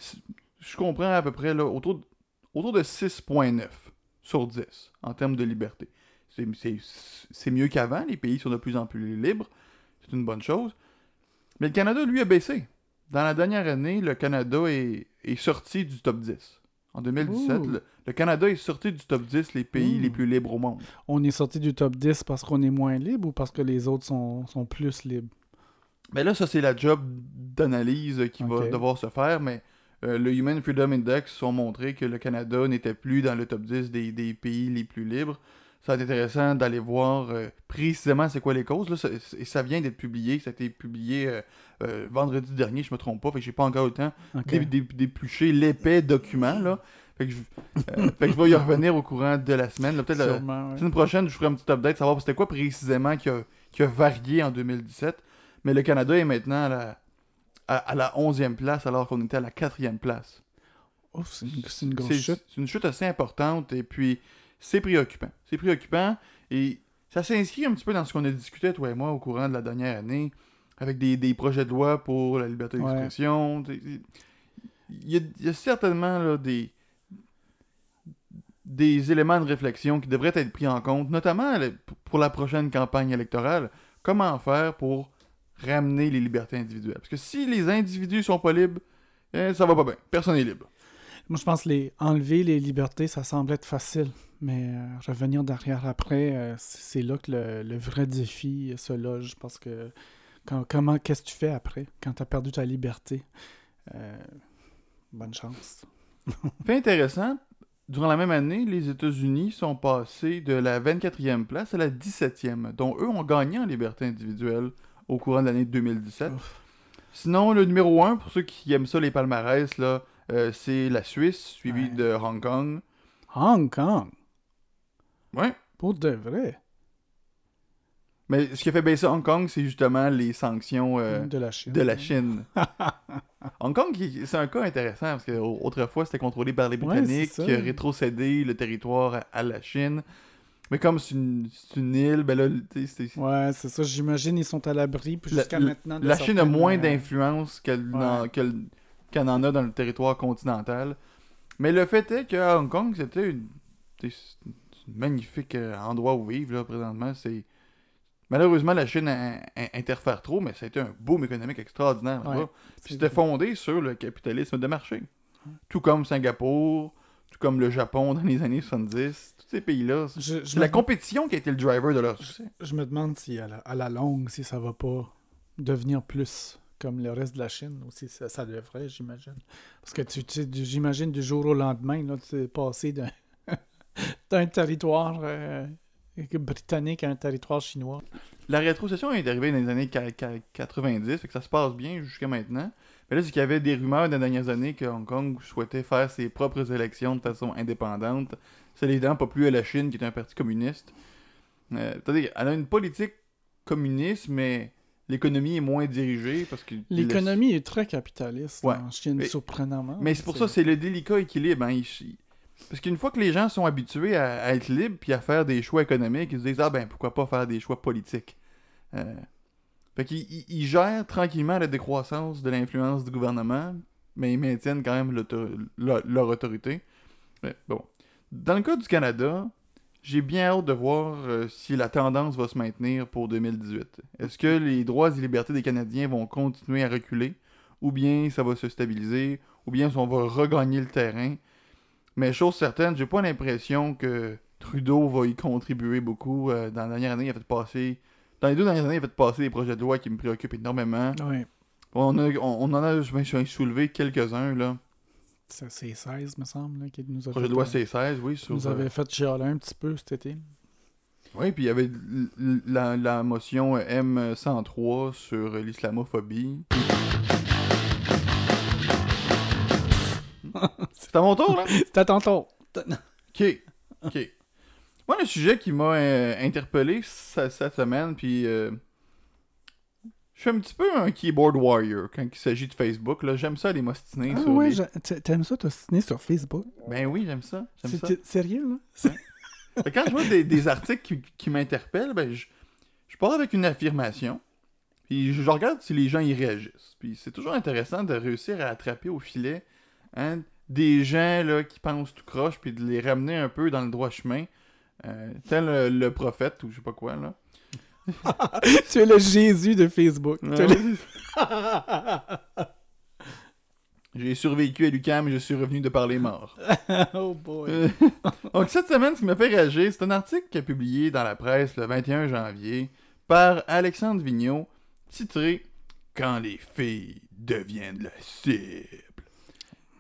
Je comprends à peu près là, autour, de, autour de six virgule neuf sur dix en termes de liberté. C'est, c'est, c'est mieux qu'avant, les pays sont de plus en plus libres. C'est une bonne chose. Mais le Canada, lui, a baissé. Dans la dernière année, le Canada est, est sorti du top dix. En deux mille dix-sept, le, le Canada est sorti du top dix, les pays Ouh. les plus libres au monde. On est sorti du top dix parce qu'on est moins libre ou parce que les autres sont, sont plus libres? Ben là, ça, c'est la job d'analyse qui okay. va devoir se faire, mais euh, le Human Freedom Index ont montré que le Canada n'était plus dans le top dix des, des pays les plus libres. Ça va être intéressant d'aller voir euh, précisément c'est quoi les causes. Là, ça, ça vient d'être publié. Ça a été publié euh, euh, vendredi dernier, je me trompe pas. Fait que j'ai pas encore eu le temps okay. d'é- d'é- d'éplucher l'épais document. Là. Fait, que je, euh, fait que je vais y revenir au courant de la semaine. Là, peut-être la ouais. semaine prochaine, je ferai un petit update, savoir c'était quoi précisément qui a, qui a varié en deux mille dix-sept. Mais le Canada est maintenant à la, à, à la onzième place alors qu'on était à la quatrième place. Oh, c'est une, c'est une grosse c'est, chute. C'est une chute assez importante et puis... C'est préoccupant. C'est préoccupant et ça s'inscrit un petit peu dans ce qu'on a discuté, toi et moi, au courant de la dernière année, avec des, des projets de loi pour la liberté d'expression. Ouais. Il, y a, il y a certainement là, des, des éléments de réflexion qui devraient être pris en compte, notamment pour la prochaine campagne électorale. Comment faire pour ramener les libertés individuelles? Parce que si les individus sont pas libres, eh, ça va pas bien. Personne n'est libre. Moi, je pense que les, enlever les libertés, ça semble être facile. Mais euh, revenir derrière après, euh, c'est là que le, le vrai défi se loge. Parce que quand, comment, qu'est-ce que tu fais après, quand tu as perdu ta liberté? Euh, bonne chance. Fait intéressant, durant la même année, les États-Unis sont passés de la vingt-quatrième place à la dix-septième, dont eux ont gagné en liberté individuelle au courant de l'année deux mille dix-sept. Ouf. Sinon, le numéro un, pour ceux qui aiment ça, les palmarès, là, Euh, c'est la Suisse, suivie Ouais. de Hong Kong. Hong Kong, Ouais. pour de vrai, Mais ce qui a fait baisser Hong Kong, c'est justement les sanctions euh, de la Chine. de la Chine. Hong Kong, qui- c'est un cas intéressant parce qu'autrefois, c'était contrôlé par les Ouais, Britanniques c'est ça. qui a rétrocédé le territoire à, à la Chine. Mais comme c'est une, c'est une île, ben là, tu sais, c'est- Ouais, c'est ça. J'imagine ils sont à l'abri puis La- jusqu'à la- maintenant. de la Chine a certaines, moins euh, d'influence qu'elle ouais. n'en, qu'elle- qu'elle en a dans le territoire continental. Mais le fait est qu'à Hong Kong, c'était une, c'est un magnifique euh, endroit où vivre, là, présentement. C'est... Malheureusement, la Chine a, a- interfère trop, mais ça a été un boom économique extraordinaire là-bas. Ouais, Puis c'est c'était vrai. fondé sur le capitalisme de marché. Tout comme Singapour, tout comme le Japon dans les années soixante-dix. Tous ces pays-là, c'est Je, je c'est me, la compétition qui a été le driver de leur succès. je me demande si à la, à la longue, si ça va pas devenir plus comme le reste de la Chine aussi. Ça, ça devrait, j'imagine. Parce que tu, tu sais, du- j'imagine du jour au lendemain, là, tu es passé d'un, d'un territoire euh, britannique à un territoire chinois. La rétrocession est arrivée dans les années qua- qua- quatre-vingt-dix, fait que ça se passe bien jusqu'à maintenant. Mais là, c'est qu'il y avait des rumeurs dans les dernières années que Hong Kong souhaitait faire ses propres élections de façon indépendante. C'est évidemment pas plus à la Chine, qui est un parti communiste. Euh, c'est-à-dire, elle a une politique communiste, mais l'économie est moins dirigée parce que... L'économie est très capitaliste Ouais. en Chine, Mais- surprenamment. Mais c'est pour ça, c'est le délicat équilibre. Hein. Il- Parce qu'une fois que les gens sont habitués à, à être libres puis à faire des choix économiques, ils se disent « Ah ben, pourquoi pas faire des choix politiques euh... ?» Fait qu'ils ils- ils gèrent tranquillement la décroissance de l'influence du gouvernement, mais ils maintiennent quand même l'auto- leur, leur autorité. Mais bon. Dans le cas du Canada, j'ai bien hâte de voir euh, si la tendance va se maintenir pour deux mille dix-huit. Est-ce que les droits et libertés des Canadiens vont continuer à reculer, ou bien ça va se stabiliser, ou bien on va regagner le terrain. Mais chose certaine, j'ai pas l'impression que Trudeau va y contribuer beaucoup. Euh, dans la dernière année, il a fait passer... Dans les deux dernières années, il a fait passer des projets de loi qui me préoccupent énormément. Oui, On, a, on, on en a, je me suis soulevé quelques-uns, là. c'est c'est seize, me semble, là, qui nous a Projet fait, de loi euh, C seize, oui. qui Sur, nous euh, avait fait chialer un petit peu cet été. Oui, puis il y avait l- l- la, la motion M cent trois sur l'islamophobie. C'est à mon tour, là? C'est à ton tour. Ok, ok. Moi, le sujet qui m'a euh, interpellé ce- cette semaine, puis euh, je suis un petit peu un keyboard warrior quand il s'agit de Facebook. Là, j'aime ça les mostiner Ah sur ouais, les... j'a- t'a- t'aimes ça t'ostiner sur Facebook? Ben oui, j'aime ça. J'aime C'est ça. c'est sérieux, là? C'est- Fait que quand je vois des, des articles qui, qui m'interpellent, ben je, je pars avec une affirmation, puis je, je regarde si les gens y réagissent. Puis c'est toujours intéressant de réussir à attraper au filet hein, des gens là, qui pensent tout croche, puis de les ramener un peu dans le droit chemin, euh, tel le, le prophète ou je sais pas quoi là. Tu es le Jésus de Facebook. Tu es le- J'ai survécu à l'U Q A M et je suis revenu de par les morts. Oh boy. Euh, Donc cette semaine, ce qui m'a fait réagir, c'est un article qui est publié dans la presse le vingt et un janvier par Alexandre Vigneault, titré « Quand les filles deviennent la cible Hmm. ».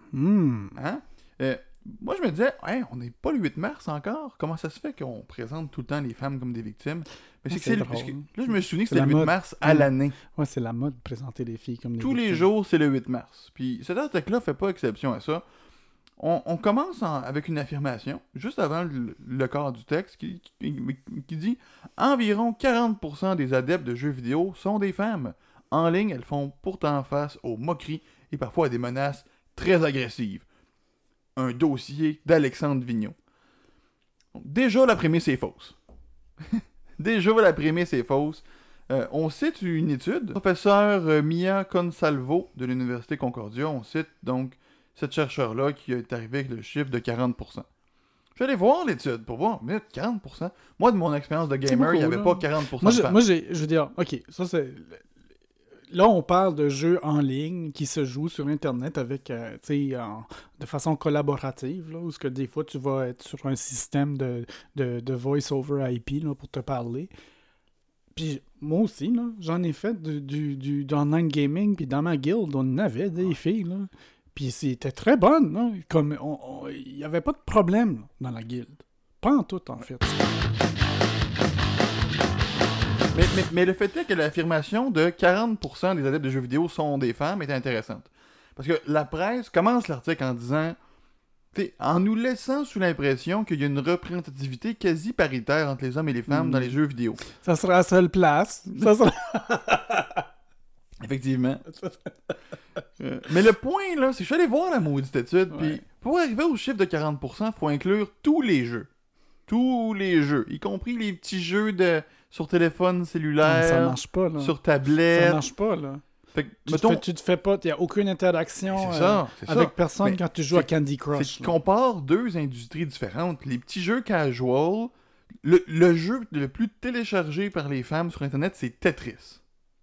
Hein? Euh, moi, je me disais, hey, on n'est pas le huit mars encore. Comment ça se fait qu'on présente tout le temps les femmes comme des victimes? Mais c'est Ah, que c'est c'est le- drôle. parce que là, je me suis souvenu que C'est c'était la le huit mode. mars à Mm. l'année. Ouais, c'est la mode de présenter les filles comme des Tous les victimes. jours, c'est le huit mars. Puis cet article-là fait pas exception à ça. On, on commence en- avec une affirmation, juste avant le, le corps du texte, qui, qui, qui dit « Environ quarante pour cent des adeptes de jeux vidéo sont des femmes. En ligne, elles font pourtant face aux moqueries et parfois à des menaces très agressives. » Un dossier d'Alexandre Vigneault. Donc, déjà, la prémisse est fausse. Déjà, la prémisse est fausse. Euh, on cite une étude. Le professeur euh, Mia Consalvo de l'Université Concordia, on cite donc cette chercheur-là qui est arrivé avec le chiffre de quarante pour cent. Je vais aller voir l'étude pour voir. Mais quarante pour cent. Moi, de mon expérience de gamer, beaucoup, il n'y avait là. pas quarante pour cent Moi, de je, femmes. moi j'ai, je veux dire, ok, ça c'est. Là, on parle de jeux en ligne qui se jouent sur Internet avec, euh, tu sais, en- de façon collaborative, là, où ce que des fois tu vas être sur un système de, de, de voice-over I P là, pour te parler. Puis moi aussi, là, j'en ai fait du, du, du, d'online gaming, puis dans ma guilde, on avait des filles, là. Puis c'était très bonne, là. Comme, on- on- il n'y avait pas de problème là, dans la guilde. Pas en tout, en fait. Mais, mais, mais le fait est que l'affirmation de quarante pour cent des adeptes de jeux vidéo sont des femmes est intéressante. Parce que la presse commence l'article en disant... T'sais, en nous laissant sous l'impression qu'il y a une représentativité quasi paritaire entre les hommes et les femmes Mm. dans les jeux vidéo. Ça sera la seule place. Ça sera... Effectivement. Euh, mais le point, là, c'est que je suis allé voir la maudite étude, Ouais. puis pour arriver au chiffre de quarante pour cent, il faut inclure tous les jeux. Tous les jeux, y compris les petits jeux de sur téléphone cellulaire, ça marche pas, là. sur Ça tablette. marche pas, là. Fait que, Tu, mettons, te fais, tu te fais pas... Il n'y a aucune interaction c'est euh, ça, c'est avec ça. personne Mais quand tu joues c'est- à Candy C'est Crush. qu'il là. compare deux industries différentes. Les petits jeux casual, le, le jeu le plus téléchargé par les femmes sur Internet, c'est Tetris.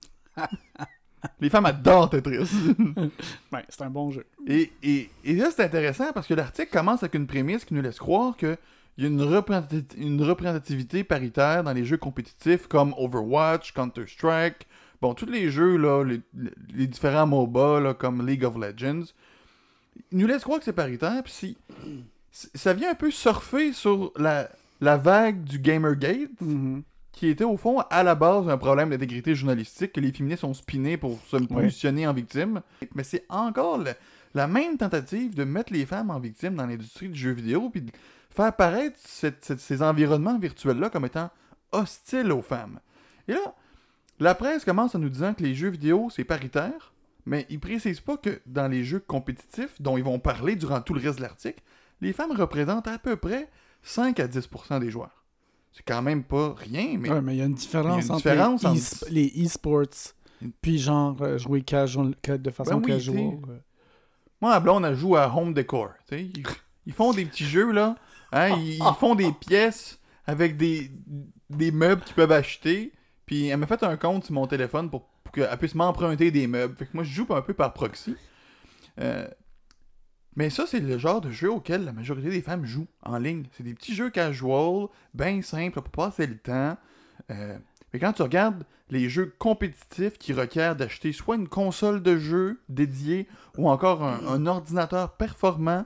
Les femmes adorent Tetris. Ouais, c'est un bon jeu. Et, et, et là, c'est intéressant parce que l'article commence avec une prémisse qui nous laisse croire qu'il y a une, représentati- une représentativité paritaire dans les jeux compétitifs comme Overwatch, Counter-Strike, bon, tous les jeux, là, les, les différents MOBA là, comme League of Legends. Il nous laisse croire que c'est paritaire, puis si, si- ça vient un peu surfer sur la, la vague du Gamergate, Mhm. qui était au fond à la base un problème d'intégrité journalistique que les féministes ont spiné pour se positionner en victime. Mais c'est encore le- la même tentative de mettre les femmes en victime dans l'industrie du jeu vidéo puis de faire paraître cette- cette- ces environnements virtuels-là comme étant hostiles aux femmes. Et là, la presse commence en nous disant que les jeux vidéo, c'est paritaire, mais ils précisent pas que dans les jeux compétitifs, dont ils vont parler durant tout le reste de l'article, les femmes représentent à peu près cinq à dix pour cent des joueurs. C'est quand même pas rien, mais... Ouais, mais il y a une différence, il y a une entre différence les, entre- e- les e-sports puis genre euh, jouer casual, ca- de façon Ben oui, casual. t'sais. euh. Moi, à blonde, elle joue à Home Decor. t'sais. Ils, ils font des petits jeux, là. Hein, ils, ils font des pièces avec des, des meubles qu'ils peuvent acheter. Puis elle m'a fait un compte sur mon téléphone pour, pour qu'elle puisse m'emprunter des meubles. Fait que moi, je joue un peu par proxy. Euh, mais ça, c'est le genre de jeu auquel la majorité des femmes jouent en ligne. C'est des petits jeux casual, bien simples, pour passer le temps. Euh, mais quand tu regardes les jeux compétitifs qui requièrent d'acheter soit une console de jeu dédiée ou encore un, un ordinateur performant,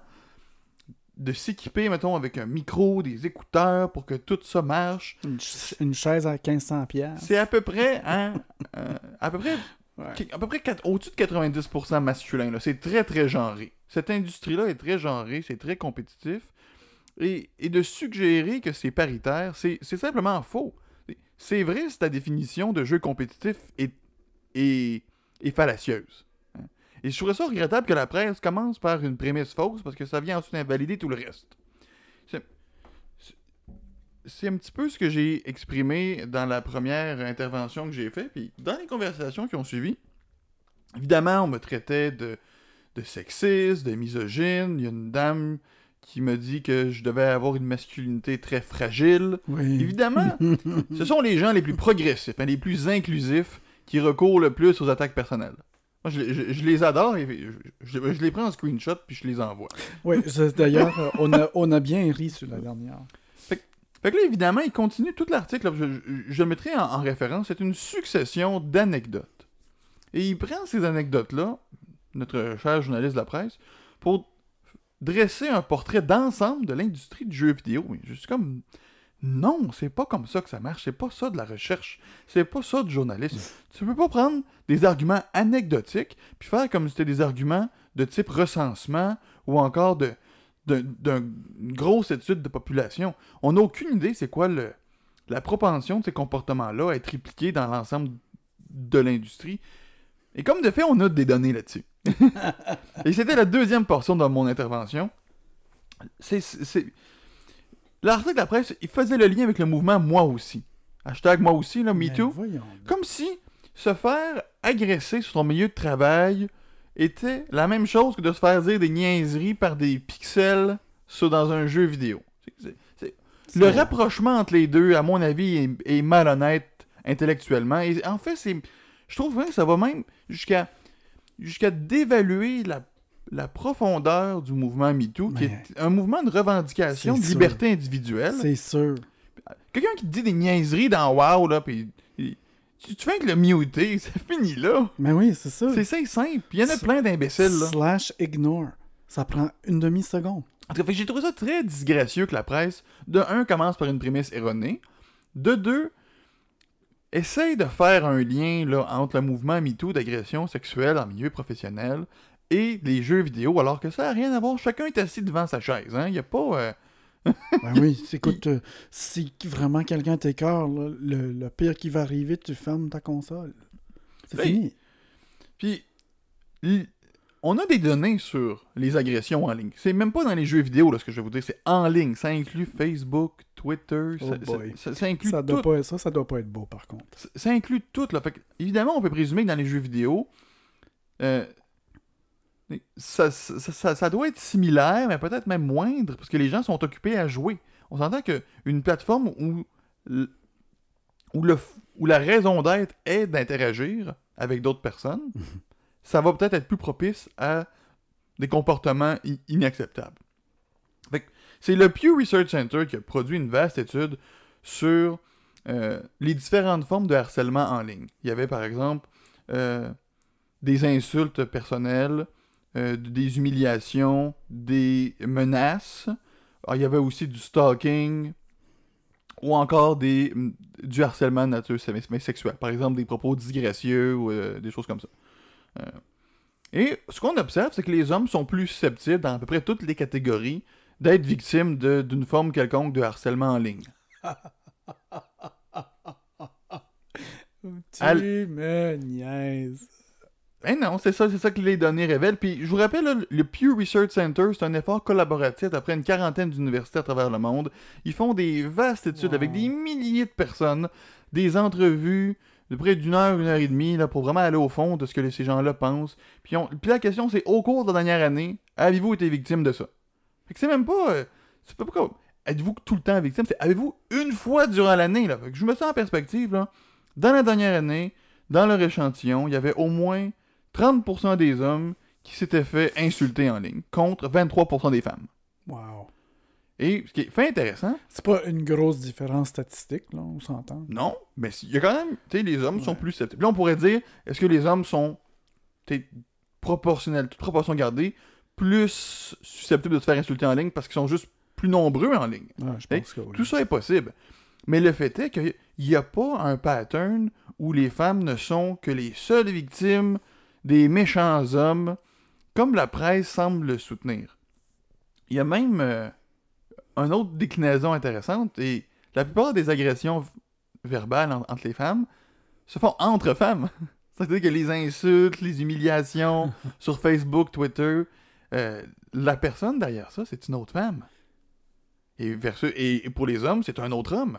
de s'équiper, mettons, avec un micro, des écouteurs pour que tout ça marche, Une, ch- une chaise à quinze cents piastres. c'est à peu près, hein, euh, à peu près, Ouais. à peu près quatre- au-dessus de quatre-vingt-dix pour cent masculin. Là. C'est très, très genré. Cette industrie-là est très genrée, c'est très compétitif. Et, et de suggérer que c'est paritaire, c'est, c'est simplement faux. C'est vrai si ta définition de jeu compétitif est, est, est fallacieuse. hein. Et je trouverais ça regrettable que la presse commence par une prémisse fausse parce que ça vient ensuite invalider tout le reste. C'est, c'est- c'est un petit peu ce que j'ai exprimé dans la première intervention que j'ai faite. Puis dans les conversations qui ont suivi, évidemment, on me traitait de, de sexiste, de misogyne. Il y a une dame qui me dit que je devais avoir une masculinité très fragile. Oui. Évidemment, ce sont les gens les plus progressifs, hein, les plus inclusifs, qui recourent le plus aux attaques personnelles. Moi, je, je- je les adore et je, je- je les prends en screenshot puis je les envoie. Oui, je- d'ailleurs, euh, on a, on a bien ri sur la dernière. Fait que là, évidemment, il continue tout l'article, là, je, je- je le mettrai en, en référence, c'est une succession d'anecdotes. Et il prend ces anecdotes-là, notre cher journaliste de la presse, pour dresser un portrait d'ensemble de l'industrie du jeu vidéo. Et je suis comme... Non, c'est pas comme ça que ça marche, c'est pas ça de la recherche, c'est pas ça du journalisme. Tu peux pas prendre des arguments anecdotiques puis faire comme si c'était des arguments de type recensement ou encore de d'un- d'une grosse étude de population. On n'a aucune idée c'est quoi le, la propension de ces comportements-là à être répliqués dans l'ensemble de l'industrie. Et comme de fait, on a des données là-dessus. Et c'était la deuxième portion de mon intervention. C'est... c'est... L'article de la presse, il faisait le lien avec le mouvement Moi aussi. Hashtag Moi aussi, là, Mais MeToo. voyons. Comme si se faire agresser sur son milieu de travail était la même chose que de se faire dire des niaiseries par des pixels sur, dans un jeu vidéo. C'est- c'est- c'est- C'est Le bon. rapprochement entre les deux, à mon avis, est, est malhonnête intellectuellement. Et en fait, c'est, je trouve hein, que ça va même jusqu'à jusqu'à dévaluer la, la profondeur du mouvement MeToo, qui Mais- est un mouvement de revendication C'est de sûr. liberté individuelle. C'est sûr. Quelqu'un qui te dit des niaiseries dans WoW, là, pis il- tu, tu fais que le muter, ça finit là. Mais oui, c'est ça. C'est ça, c'est simple. Il y en a C'est- plein d'imbéciles, là. Slash ignore. Ça prend une demi-seconde. En tout cas, fait que j'ai trouvé ça très disgracieux que la presse, de un, commence par une prémisse erronée, de deux, essaye de faire un lien là, entre le mouvement MeToo d'agression sexuelle en milieu professionnel et les jeux vidéo, alors que ça n'a rien à voir. Chacun est assis devant sa chaise. Hein? Il n'y a pas... Euh... Ben oui, écoute, euh, si vraiment quelqu'un t'écœure, là, le, le pire qui va arriver, tu fermes ta console. C'est Oui. fini. Puis, l- on a des données sur les agressions en ligne. C'est même pas dans les jeux vidéo, là, ce que je vais vous dire. C'est en ligne. Ça inclut Facebook, Twitter. Oh ça, boy. ça- ça inclut Ça, tout. doit pas, ça, ça doit pas être beau, par contre. Ça, ça inclut tout. Là. Fait que, évidemment, on peut présumer que dans les jeux vidéo, euh, ça, ça, ça- ça doit être similaire, mais peut-être même moindre, parce que les gens sont occupés à jouer. On s'entend qu'une plateforme où, l- où, le, f- où la raison d'être est d'interagir avec d'autres personnes, ça va peut-être être plus propice à des comportements i- inacceptables. Fait que c'est le Pew Research Center qui a produit une vaste étude sur euh, les différentes formes de harcèlement en ligne. Il y avait par exemple euh, des insultes personnelles, euh, des humiliations, des menaces. Alors, il y avait aussi du stalking ou encore des, du harcèlement de nature sé- sexuelle. Par exemple, des propos disgracieux ou euh, des choses comme ça. Euh, et ce qu'on observe, c'est que les hommes sont plus susceptibles, dans à peu près toutes les catégories, d'être victimes de- d'une forme quelconque de harcèlement en ligne. Tu Al- me niaises. Ben non, c'est ça, c'est ça que les données révèlent. Puis je vous rappelle, là, le Pew Research Center, c'est un effort collaboratif après une quarantaine d'universités à travers le monde. Ils font des vastes études Wow. avec des milliers de personnes, des entrevues de près d'une heure, une heure et demie, là, pour vraiment aller au fond de ce que les- ces gens-là pensent. Puis, on- puis la question, c'est, au cours de la dernière année, avez-vous été victime de ça? Fait que c'est même pas... euh, c'est pas pourquoi... Êtes-vous tout le temps victime? C'est avez-vous une fois durant l'année, là? Fait que je me sens en perspective, là. Dans la dernière année, dans leur échantillon, il y avait au moins trente pour cent des hommes qui s'étaient fait insulter en ligne, contre vingt-trois pour cent des femmes. Wow. Et ce qui est fait intéressant, C'est pas une grosse différence statistique, là, on s'entend. non, mais il y a quand même, tu sais, les hommes sont Ouais. plus susceptibles. Là, on pourrait dire, est-ce que les hommes sont, tu sais, proportionnels, toute proportion gardée, plus susceptibles de se faire insulter en ligne parce qu'ils sont juste plus nombreux en ligne? Ouais, je Hey, pense que oui. Tout ça est possible. Mais le fait est qu'il n'y a pas un pattern où les femmes ne sont que les seules victimes des méchants hommes, comme la presse semble le soutenir. Il y a même euh, une autre déclinaison intéressante, et la plupart des agressions v- verbales en- entre les femmes se font entre femmes. C'est-à-dire que les insultes, les humiliations sur Facebook, Twitter, euh, la personne derrière ça, c'est une autre femme. Et, versus, et, et pour les hommes, c'est un autre homme.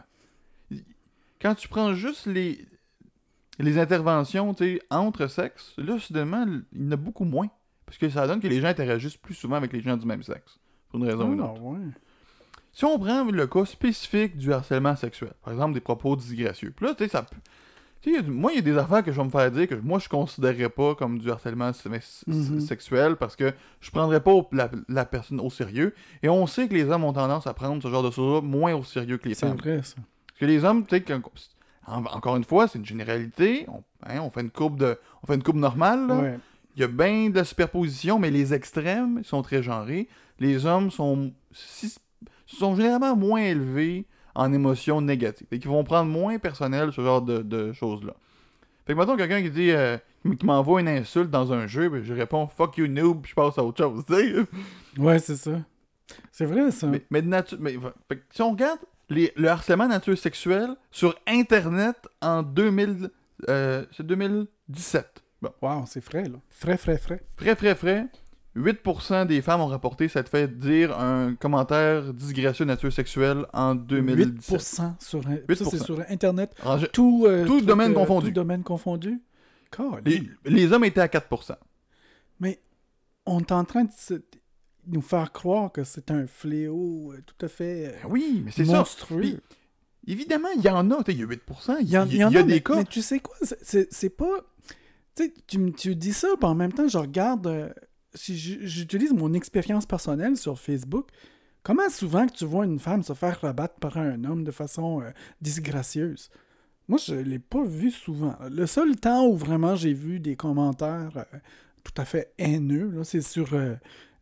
Quand tu prends juste les, les interventions, tu sais, entre sexes, là, soudainement, il y en a beaucoup moins. Parce que ça donne que les gens interagissent plus souvent avec les gens du même sexe. Pour une raison ou une Ah, autre. ouais. Si on prend le cas spécifique du harcèlement sexuel, par exemple des propos disgracieux, puis là, tu sais, ça peut... tu sais, il y a du- moi, il y a des affaires que je vais me faire dire que moi, je considérerais pas comme du harcèlement s- s- Mhm. sexuel parce que je prendrais pas au- la, la personne au sérieux. Et on sait que les hommes ont tendance à prendre ce genre de choses moins au sérieux que les C'est femmes. vrai, ça. Parce que les hommes, tu sais, quand- en- encore une fois, c'est une généralité. On, hein, on fait une courbe de, on fait une courbe normale. là. Ouais. Il y a bien de la superposition, mais les extrêmes sont très genrés. Les hommes sont, si- sont généralement moins élevés en émotions négatives. Et qui vont prendre moins personnel ce genre de, de choses-là. Fait que mettons quelqu'un qui dit euh, qui m'envoie une insulte dans un jeu, ben, je réponds fuck you noob, puis je passe à autre chose. Tu sais. Ouais, c'est ça. C'est vrai, ça. Mais, mais de nature. Mais, fait que si on regarde les, le harcèlement de nature sexuelle sur Internet en deux mille, euh, c'est deux mille dix-sept. Bon. Wow, c'est frais, là. Frais, frais, frais. Frais, frais, frais. huit pour cent des femmes ont rapporté s'être fait dire un commentaire disgracieux de nature sexuelle en deux mille huit dix-sept. pour cent sur... un- huit Ça, pour c'est cent. sur Internet. En gé- Tout, euh, Tout domaine euh, confondu. Tout domaine confondu. Colin. les, les hommes étaient à quatre pour cent. Mais on est en train de se- nous faire croire que c'est un fléau euh, tout à fait euh, Ben oui, mais c'est ça. monstrueux. Puis, évidemment, il y en a. tu sais, Il y a huit pour cent. Il Il y, y, en, il y en il y a a, des mais, cas. mais tu sais quoi, c'est- c'est c'est pas... Tu sais, tu, me- tu dis ça, puis en même temps, je regarde... euh, si j- j'utilise mon expérience personnelle sur Facebook, comment souvent que tu vois une femme se faire rabattre par un homme de façon euh, disgracieuse? Moi, je l'ai pas vu souvent. Le seul temps où vraiment j'ai vu des commentaires euh, tout à fait haineux, là, c'est sur euh,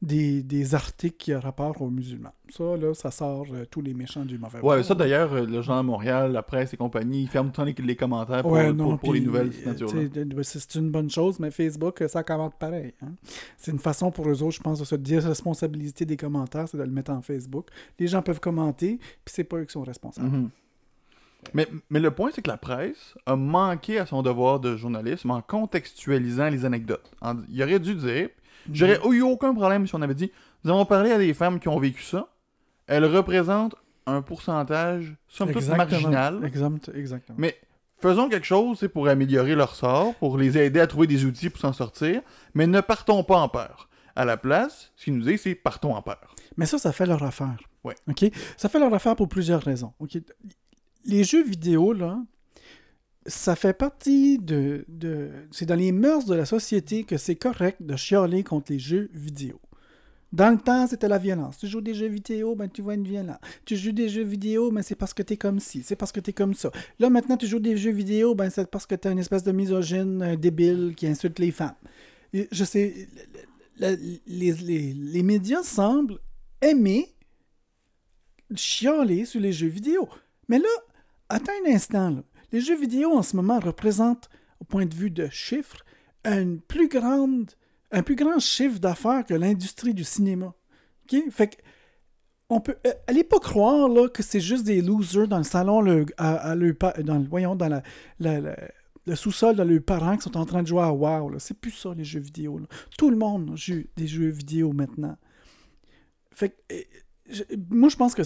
des, des articles qui ont rapport aux musulmans. Ça, là, ça sort euh, tous les méchants du mauvais Ouais, bord. ça d'ailleurs, euh, le Journal de Montréal, la presse et compagnie, ils ferment tout le temps les, les commentaires pour, Ouais, pour- non, pour les puis, nouvelles euh, signatures-là. tu sais, c'est c'est une bonne chose, mais Facebook, euh, ça commente pareil. Hein. C'est une façon pour eux autres, je pense, de se déresponsabiliser des commentaires, c'est de le mettre en Facebook. Les gens peuvent commenter, puis c'est pas eux qui sont responsables. Mhm. Mais, mais le point, c'est que la presse a manqué à son devoir de journalisme en contextualisant les anecdotes. En- il aurait dû dire, j'aurais eu aucun problème si on avait dit, nous avons parlé à des femmes qui ont vécu ça, elles représentent un pourcentage, somme toute, Exactement. marginal, Exact- exactement. mais faisons quelque chose c'est pour améliorer leur sort, pour les aider à trouver des outils pour s'en sortir, mais ne partons pas en peur. À la place, ce qu'ils nous disent, c'est partons en peur. Mais ça, ça fait leur affaire. Ouais. OK? Ça fait leur affaire pour plusieurs raisons. OK? Les jeux vidéo, là, ça fait partie de, de... C'est dans les mœurs de la société que c'est correct de chialer contre les jeux vidéo. Dans le temps, c'était la violence. Tu joues des jeux vidéo, ben tu vas être violent. Tu joues des jeux vidéo, ben c'est parce que t'es comme ci, c'est parce que t'es comme ça. Là, maintenant, tu joues des jeux vidéo, ben c'est parce que t'es une espèce de misogyne euh, débile qui insulte les femmes. Et je sais, le- le- les, les, les médias semblent aimer chialer sur les jeux vidéo. Mais là, attends un instant, là. Les jeux vidéo en ce moment représentent, au point de vue de chiffres, une plus grande, un plus grand chiffre d'affaires que l'industrie du cinéma. OK? Fait que, on peut, euh, allez pas croire là, que c'est juste des losers dans le salon, le, à, à le, dans le, voyons, dans la, la, la, le sous-sol de leurs parents qui sont en train de jouer à WoW. Là. C'est plus ça, les jeux vidéo. Là. Tout le monde joue des jeux vidéo maintenant. Fait que, euh, je, moi, je pense que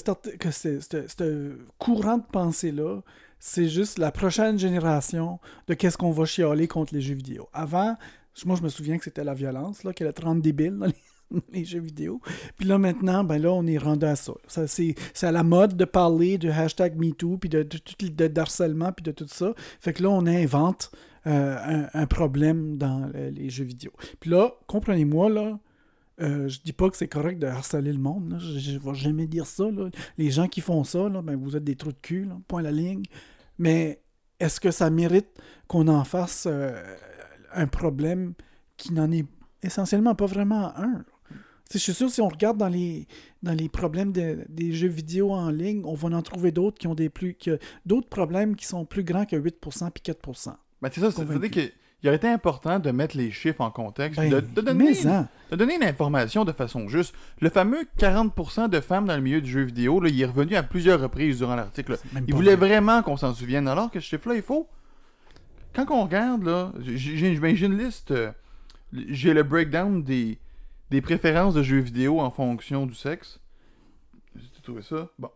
ce courant de pensée-là, c'est juste la prochaine génération de qu'est-ce qu'on va chialer contre les jeux vidéo. Avant, moi, je me souviens que c'était la violence, là, qu'elle a trente débiles dans les, dans les jeux vidéo. Puis là, maintenant, ben là, on est rendu à ça. ça c'est, c'est à la mode de parler de hashtag MeToo, puis de, de, de, de, d'harcèlement, puis de tout ça. Fait que là, on invente euh, un, un problème dans euh, les jeux vidéo. Puis là, comprenez-moi, là, Euh, je dis pas que c'est correct de harceler le monde. Là. Je ne vais jamais dire ça. Là. Les gens qui font ça, là, ben, vous êtes des trous de cul, là, point à la ligne. Mais est-ce que ça mérite qu'on en fasse euh, un problème qui n'en est essentiellement pas vraiment un? Je suis sûr que si on regarde dans les, dans les problèmes de, des jeux vidéo en ligne, on va en trouver d'autres qui ont des plus que, d'autres problèmes qui sont plus grands que huit pour cent puis quatre pour cent. Ben, c'est ça, c'est-à-dire que il aurait été important de mettre les chiffres en contexte, Ben, de, de, donner, mais hein. de donner l'information de façon juste. Le fameux quarante pour cent de femmes dans le milieu du jeu vidéo, là, il est revenu à plusieurs reprises durant l'article. Il voulait vrai. vraiment qu'on s'en souvienne, alors que ce chiffre-là, il faut... Quand on regarde, là, j'ai, j'ai, j'ai une liste, euh, j'ai le breakdown des, des préférences de jeux vidéo en fonction du sexe. J'ai trouvé ça? Bon.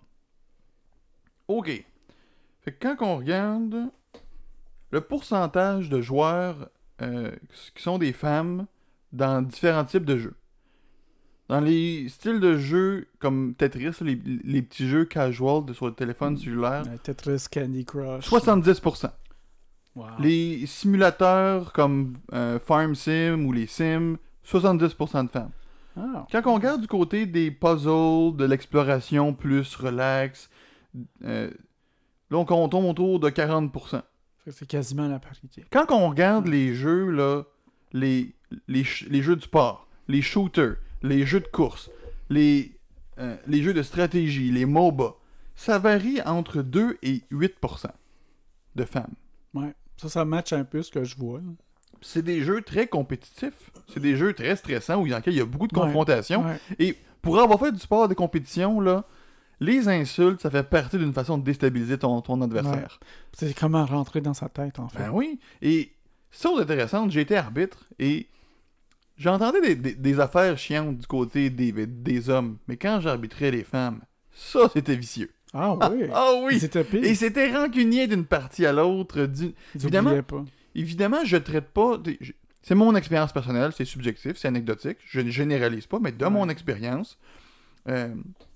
OK. Fait que quand on regarde... Le pourcentage de joueurs euh, qui sont des femmes dans différents types de jeux. Dans les styles de jeux comme Tetris, les, les petits jeux casual de, sur le téléphone cellulaire, ouais, Tetris, Candy Crush. soixante-dix pour cent. Wow. Les simulateurs comme euh, Farm Sim ou les Sims, soixante-dix pour cent de femmes. Ah. Quand on regarde du côté des puzzles, de l'exploration plus relax, euh, là on tombe autour de quarante pour cent. C'est quasiment la parité. Quand on regarde les jeux, là, les, les, les jeux de sport, les shooters, les jeux de course, les, euh, les jeux de stratégie, les MOBA, ça varie entre deux et huit pour cent de femmes. Ouais, ça, ça match un peu ce que je vois. Là. C'est des jeux très compétitifs. C'est des jeux très stressants où dans lesquels il y a beaucoup de confrontations. Ouais, ouais. Et pour avoir fait du sport de compétition, là, les insultes, ça fait partie d'une façon de déstabiliser ton, ton adversaire. Ouais. C'est comment rentrer dans sa tête, en fait. Ben oui. Et chose intéressante, j'ai été arbitre et j'entendais des, des, des affaires chiantes du côté des, des hommes. Mais quand j'arbitrais les femmes, ça, c'était vicieux. Ah oui? Ah oui! C'était pire. Et c'était rancunier d'une partie à l'autre. Du... Évidemment, pas. évidemment, je traite pas... Je... C'est mon expérience personnelle, c'est subjectif, c'est anecdotique. Je ne généralise pas, mais de ouais. mon expérience... Euh...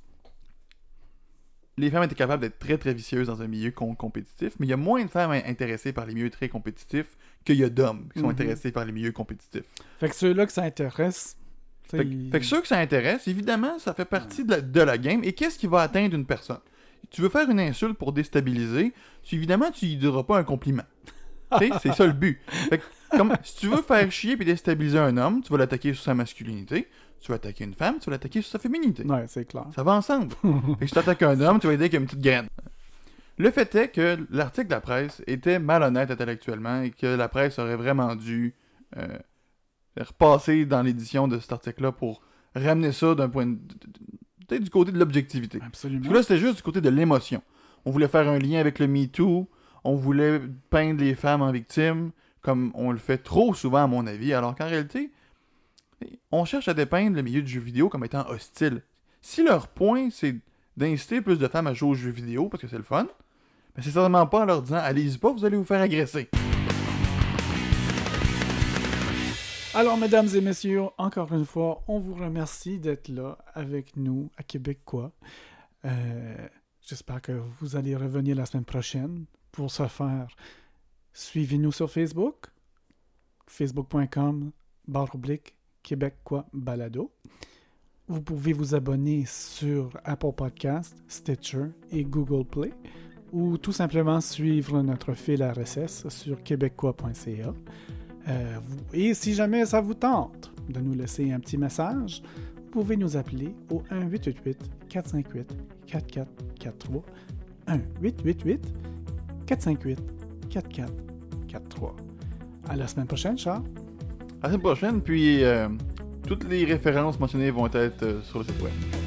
Les femmes étaient capables d'être très très vicieuses dans un milieu com- compétitif, mais il y a moins de femmes intéressées par les milieux très compétitifs qu'il y a d'hommes qui sont mm-hmm. intéressés par les milieux compétitifs. Fait que ceux-là que ça intéresse... Fait, il... fait que ceux que ça intéresse, évidemment, ça fait partie de la, de la game. Et qu'est-ce qui va atteindre une personne? Tu veux faire une insulte pour déstabiliser, tu, évidemment, tu lui diras pas un compliment. C'est ça le but. Fait que Comme, si tu veux faire chier et déstabiliser un homme, tu vas l'attaquer sur sa masculinité. Tu vas attaquer une femme, tu vas l'attaquer sur sa féminité. Ouais, c'est clair. Ça va ensemble. Fait que si tu attaques un homme, tu vas aider avec une petite graine. Le fait est que l'article de la presse était malhonnête intellectuellement et que la presse aurait vraiment dû euh, repasser dans l'édition de cet article-là pour ramener ça d'un point de... peut-être du côté de l'objectivité. Absolument. Parce que là, c'était juste du côté de l'émotion. On voulait faire un lien avec le MeToo, on voulait peindre les femmes en victimes, comme on le fait trop souvent à mon avis, alors qu'en réalité, on cherche à dépeindre le milieu du jeu vidéo comme étant hostile. Si leur point, c'est d'inciter plus de femmes à jouer aux jeux vidéo, parce que c'est le fun, mais c'est certainement pas en leur disant « Allez-y pas, vous allez vous faire agresser ». Alors, mesdames et messieurs, encore une fois, on vous remercie d'être là avec nous à Québecquois. Euh, j'espère que vous allez revenir la semaine prochaine. Pour ce faire, suivez-nous sur Facebook, facebook point com barre oblique Québecquois Balado. Vous pouvez vous abonner sur Apple Podcasts, Stitcher et Google Play, ou tout simplement suivre notre fil R S S sur québecquois point c a. Euh, vous, et si jamais ça vous tente de nous laisser un petit message, vous pouvez nous appeler au un huit huit huit quatre cinq huit quatre quatre quatre trois. un huit huit huit quatre cinq huit quatre quatre quatre trois. À la semaine prochaine, Charles. À la semaine prochaine, puis euh, toutes les références mentionnées vont être euh, sur le site web.